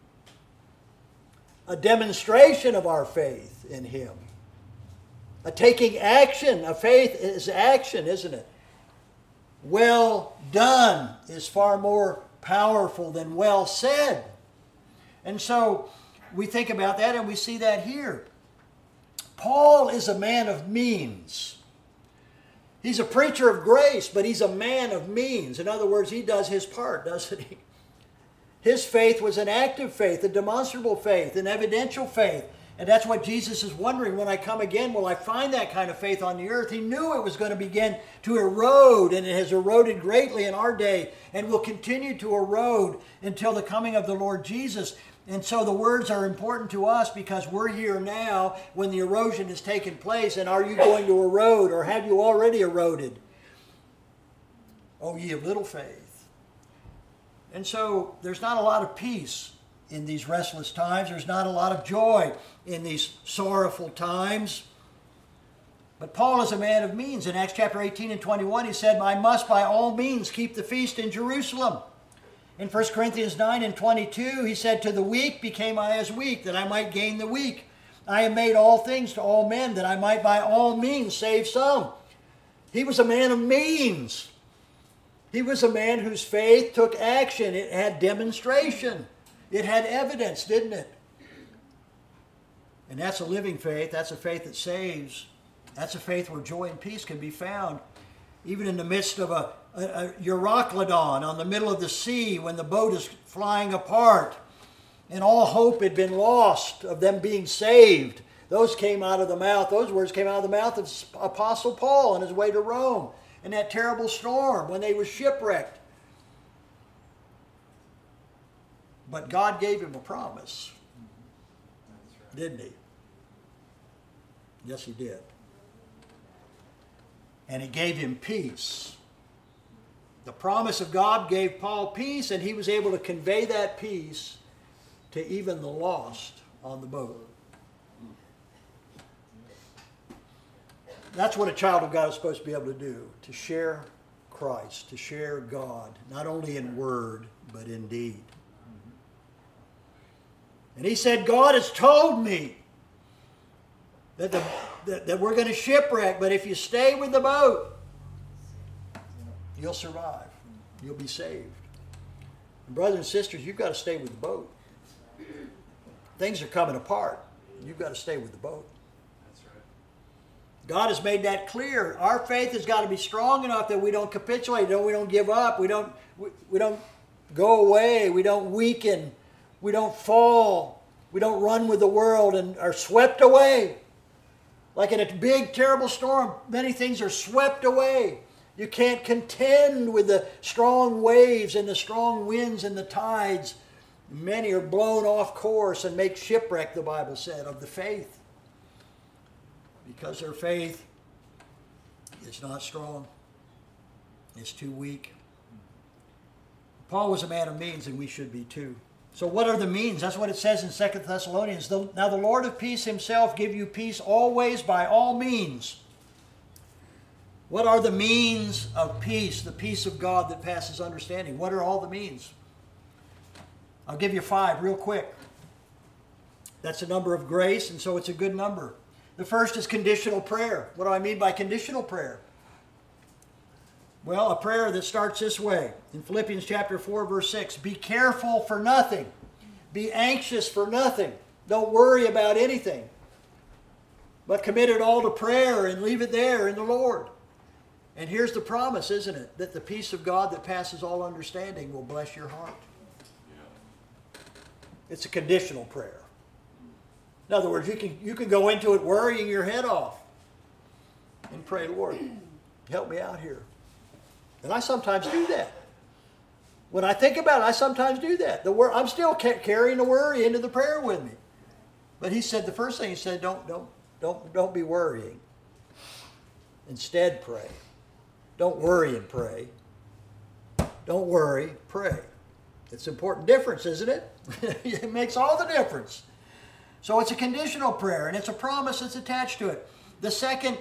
A demonstration of our faith in Him. A taking action. A faith is action, isn't it? Well done is far more powerful than well said. And so we think about that and we see that here. Paul is a man of means. He's a preacher of grace, but he's a man of means. In other words, he does his part, doesn't he? His faith was an active faith, a demonstrable faith, an evidential faith. And that's what Jesus is wondering, when I come again, will I find that kind of faith on the earth? He knew it was going to begin to erode, and it has eroded greatly in our day and will continue to erode until the coming of the Lord Jesus. And so the words are important to us because we're here now when the erosion has taken place. And are you going to erode, or have you already eroded? Oh, ye of little faith. And so there's not a lot of peace in these restless times. There's not a lot of joy in these sorrowful times. But Paul is a man of means. In Acts chapter 18 and 21, he said, I must by all means keep the feast in Jerusalem. In 1 Corinthians 9 and 22, he said, to the weak became I as weak, that I might gain the weak. I have made all things to all men, that I might by all means save some. He was a man of means. He was a man whose faith took action. It had demonstration. It had evidence, didn't it? And that's a living faith. That's a faith that saves. That's a faith where joy and peace can be found. Even in the midst of a Euroclydon on the middle of the sea, when the boat is flying apart and all hope had been lost of them being saved. Those words came out of the mouth of Apostle Paul on his way to Rome. In that terrible storm when they were shipwrecked. But God gave him a promise. didn't he? Yes, he did. And he gave him peace. The promise of God gave Paul peace, and he was able to convey that peace to even the lost on the boat. That's what a child of God is supposed to be able to do, to share Christ, to share God, not only in word, but in deed. And he said, God has told me that we're going to shipwreck, but if you stay with the boat, you'll survive. You'll be saved. And brothers and sisters, you've got to stay with the boat. Things are coming apart. You've got to stay with the boat. That's right. God has made that clear. Our faith has got to be strong enough that we don't capitulate, we don't give up, we don't go away, we don't weaken, we don't fall, we don't run with the world and are swept away. Like in a big, terrible storm, many things are swept away. You can't contend with the strong waves and the strong winds and the tides. Many are blown off course and make shipwreck, the Bible said, of the faith. Because their faith is not strong. It's too weak. Paul was a man of means, and we should be too. So what are the means? That's what it says in 2 Thessalonians. Now the Lord of peace himself give you peace always by all means. What are the means of peace? The peace of God that passes understanding. What are all the means? I'll give you 5 real quick. That's a number of grace, and so it's a good number. The first is conditional prayer. What do I mean by conditional prayer? Well, a prayer that starts this way. In Philippians chapter 4, verse 6, be careful for nothing. Be anxious for nothing. Don't worry about anything. But commit it all to prayer and leave it there in the Lord. And here's the promise, isn't it? That the peace of God that passes all understanding will bless your heart. Yeah. It's a conditional prayer. In other words, you can go into it worrying your head off and pray, Lord, help me out here. And I sometimes do that. When I think about it, I sometimes do that. I'm still carrying the worry into the prayer with me. But he said, the first thing he said, don't be worrying. Instead, pray. Don't worry and pray. Don't worry, pray. It's an important difference, isn't it? It makes all the difference. So it's a conditional prayer, and it's a promise that's attached to it. The second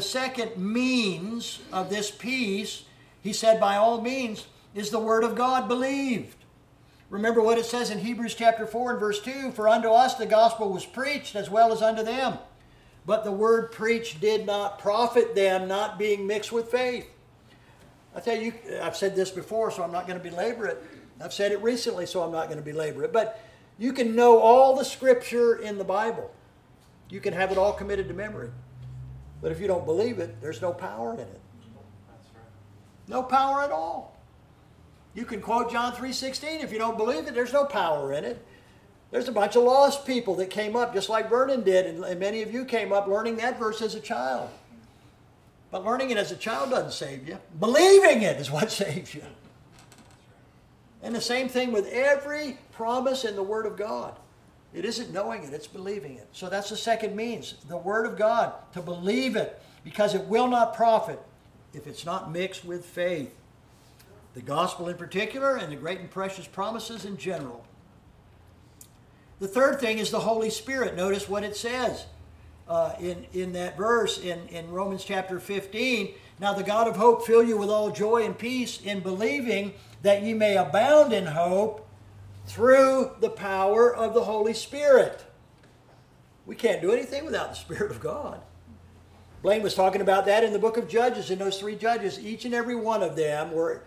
means of this peace, he said, by all means, is the word of God believed. Remember what it says in Hebrews chapter 4 and verse 2, for unto us the gospel was preached as well as unto them. But the word preached did not profit them, not being mixed with faith. I tell you, I've said this before, so I'm not going to belabor it. I've said it recently, so I'm not going to belabor it. But you can know all the scripture in the Bible. You can have it all committed to memory. But if you don't believe it, there's no power in it. That's right. No power at all. You can quote John 3:16. If you don't believe it, there's no power in it. There's a bunch of lost people that came up, just like Vernon did, and many of you came up learning that verse as a child. But learning it as a child doesn't save you. Believing it is what saves you. And the same thing with every promise in the Word of God. It isn't knowing it, it's believing it. So that's the second means, the Word of God, to believe it, because it will not profit if it's not mixed with faith. The gospel in particular, and the great and precious promises in general. The third thing is the Holy Spirit. Notice what it says in that verse in Romans chapter 15. Now the God of hope fill you with all joy and peace in believing, that ye may abound in hope through the power of the Holy Spirit. We can't do anything without the Spirit of God. Blaine was talking about that in the book of Judges, in those 3 judges. Each and every one of them were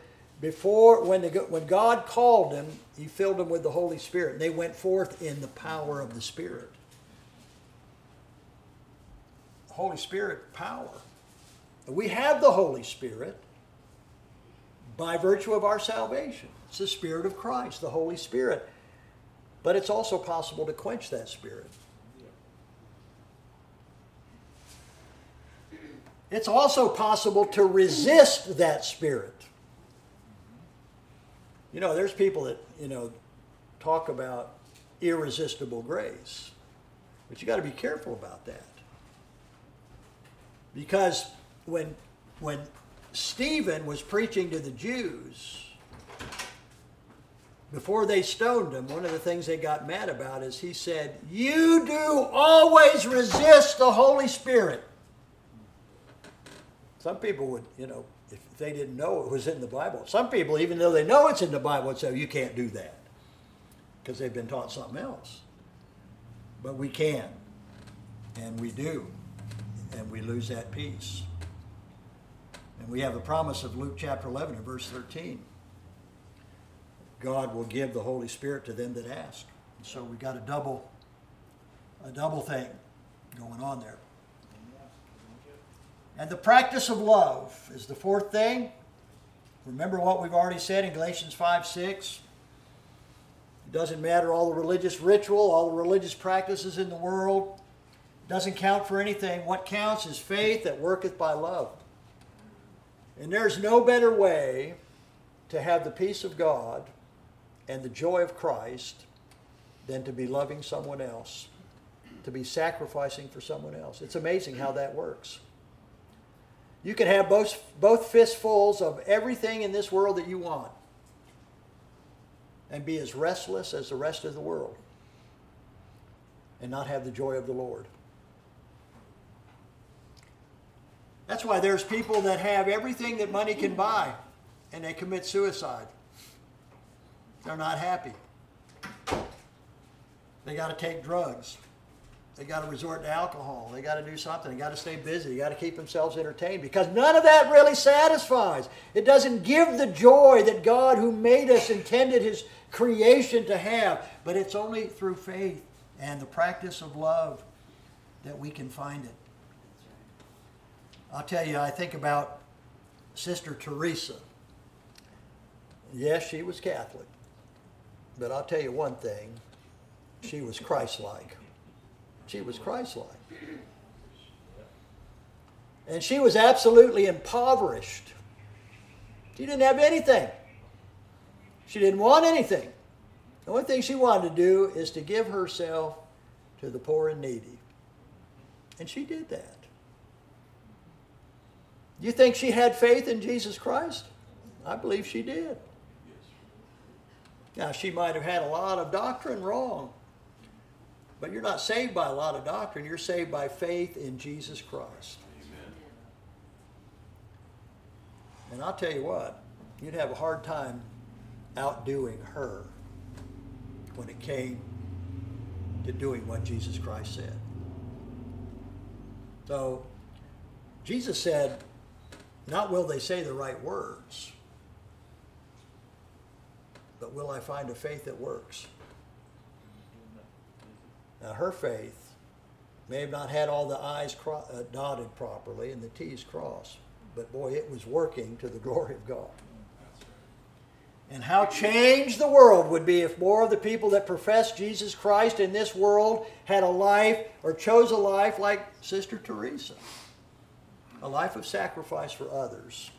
when God called them, he filled them with the Holy Spirit. And they went forth in the power of the Spirit. Holy Spirit power. We have the Holy Spirit by virtue of our salvation. It's the Spirit of Christ, the Holy Spirit. But it's also possible to quench that Spirit. It's also possible to resist that Spirit. You know, there's people that, talk about irresistible grace. But you got to be careful about that. Because when Stephen was preaching to the Jews, before they stoned him, one of the things they got mad about is he said, "You do always resist the Holy Spirit." Some people would, if they didn't know it was in the Bible. Some people, even though they know it's in the Bible, would say, "You can't do that," because they've been taught something else. But we can, and we do, and we lose that peace. And we have the promise of Luke chapter 11 and verse 13. God will give the Holy Spirit to them that ask. And so we got a double thing going on there. And the practice of love is the fourth thing. Remember what we've already said in Galatians 5:6. It doesn't matter all the religious ritual, all the religious practices in the world. It doesn't count for anything. What counts is faith that worketh by love. And there's no better way to have the peace of God and the joy of Christ than to be loving someone else, to be sacrificing for someone else. It's amazing how that works. You can have both fistfuls of everything in this world that you want and be as restless as the rest of the world and not have the joy of the Lord. That's why there's people that have everything that money can buy and they commit suicide. They're not happy. They got to take drugs. They got to resort to alcohol. They got to do something. They got to stay busy. They got to keep themselves entertained because none of that really satisfies. It doesn't give the joy that God who made us intended His creation to have. But it's only through faith and the practice of love that we can find it. I'll tell you, I think about Sister Teresa. Yes, she was Catholic. But I'll tell you one thing. She was Christ-like. She was Christ-like. And she was absolutely impoverished. She didn't have anything. She didn't want anything. The only thing she wanted to do is to give herself to the poor and needy. And she did that. Do you think she had faith in Jesus Christ? I believe she did. Now, she might have had a lot of doctrine wrong. But you're not saved by a lot of doctrine. You're saved by faith in Jesus Christ. Amen. And I'll tell you what, you'd have a hard time outdoing her when it came to doing what Jesus Christ said. So, Jesus said, not will they say the right words, but will I find a faith that works? Now, her faith may have not had all the I's dotted properly and the T's crossed, but boy, it was working to the glory of God. And how changed the world would be if more of the people that profess Jesus Christ in this world had a life or chose a life like Sister Teresa, a life of sacrifice for others.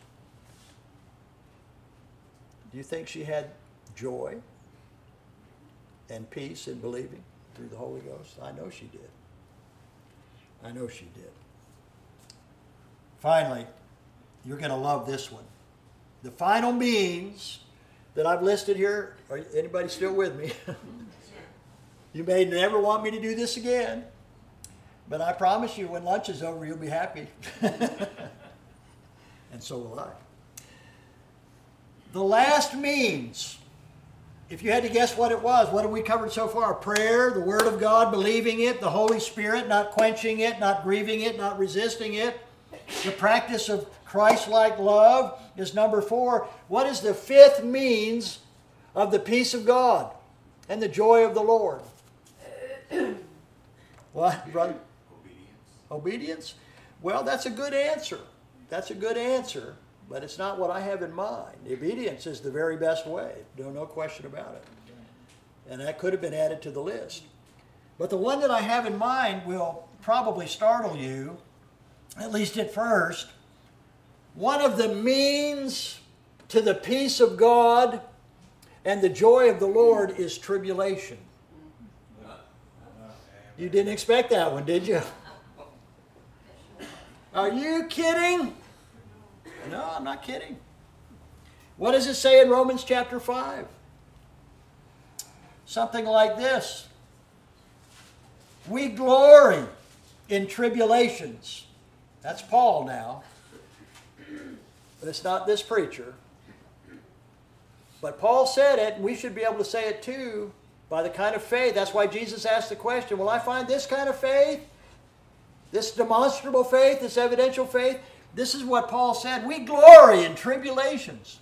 Do you think she had joy and peace in believing through the Holy Ghost? I know she did. I know she did. Finally, you're going to love this one. The final means that I've listed here, are anybody still with me? You may never want me to do this again, but I promise you when lunch is over, you'll be happy. And so will I. The last means, if you had to guess what it was, what have we covered so far? Prayer, the Word of God, believing it, the Holy Spirit, not quenching it, not grieving it, not resisting it. The practice of Christ-like love is number 4. What is the 5th means of the peace of God and the joy of the Lord? What, brother? Obedience? Well, that's a good answer. That's a good answer. But it's not what I have in mind. Obedience is the very best way. No question about it. And that could have been added to the list. But the one that I have in mind will probably startle you, at least at first. One of the means to the peace of God and the joy of the Lord is tribulation. You didn't expect that one, did you? Are you kidding? No, I'm not kidding. What does it say in Romans chapter 5? Something like this. We glory in tribulations. That's Paul now. But it's not this preacher. But Paul said it, and we should be able to say it too, by the kind of faith. That's why Jesus asked the question, will I find this kind of faith? This demonstrable faith, this evidential faith? This is what Paul said. We glory in tribulations.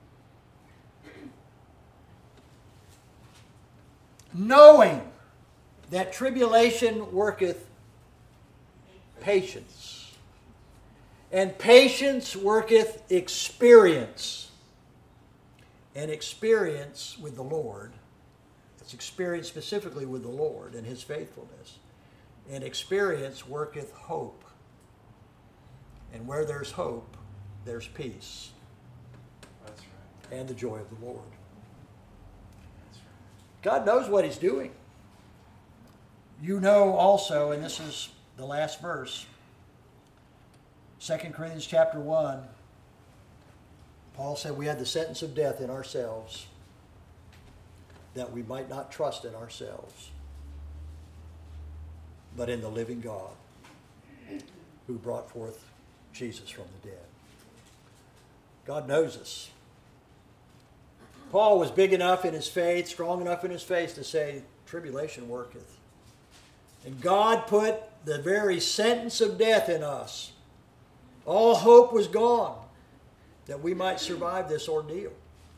Knowing that tribulation worketh patience. And patience worketh experience. And experience with the Lord. It's experience specifically with the Lord and His faithfulness. And experience worketh hope. And where there's hope, there's peace. That's right. And the joy of the Lord. That's right. God knows what He's doing. You know also, and this is the last verse, 2 Corinthians chapter 1, Paul said we had the sentence of death in ourselves, that we might not trust in ourselves, but in the living God, who brought forth Jesus from the dead. God knows us. Paul was big enough in his faith, strong enough in his faith to say, tribulation worketh. And God put the very sentence of death in us. All hope was gone that we might survive this ordeal.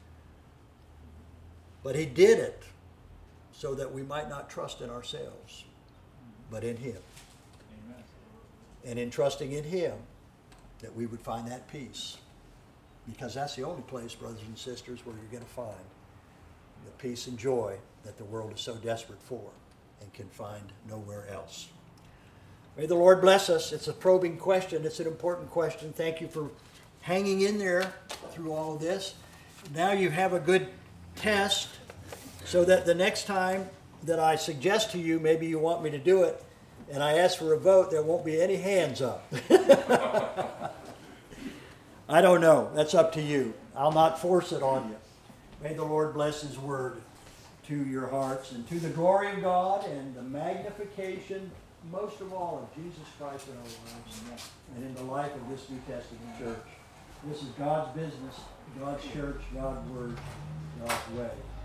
But He did it so that we might not trust in ourselves, but in Him. Amen. And in trusting in Him, that we would find that peace. Because that's the only place, brothers and sisters, where you're going to find the peace and joy that the world is so desperate for and can find nowhere else. May the Lord bless us. It's a probing question. It's an important question. Thank you for hanging in there through all of this. Now you have a good test so that the next time that I suggest to you, maybe you want me to do it, and I ask for a vote, there won't be any hands up. I don't know. That's up to you. I'll not force it on you. May the Lord bless His word to your hearts, and to the glory of God and the magnification, most of all, of Jesus Christ in our lives and in the life of this New Testament church. This is God's business, God's church, God's word, God's way.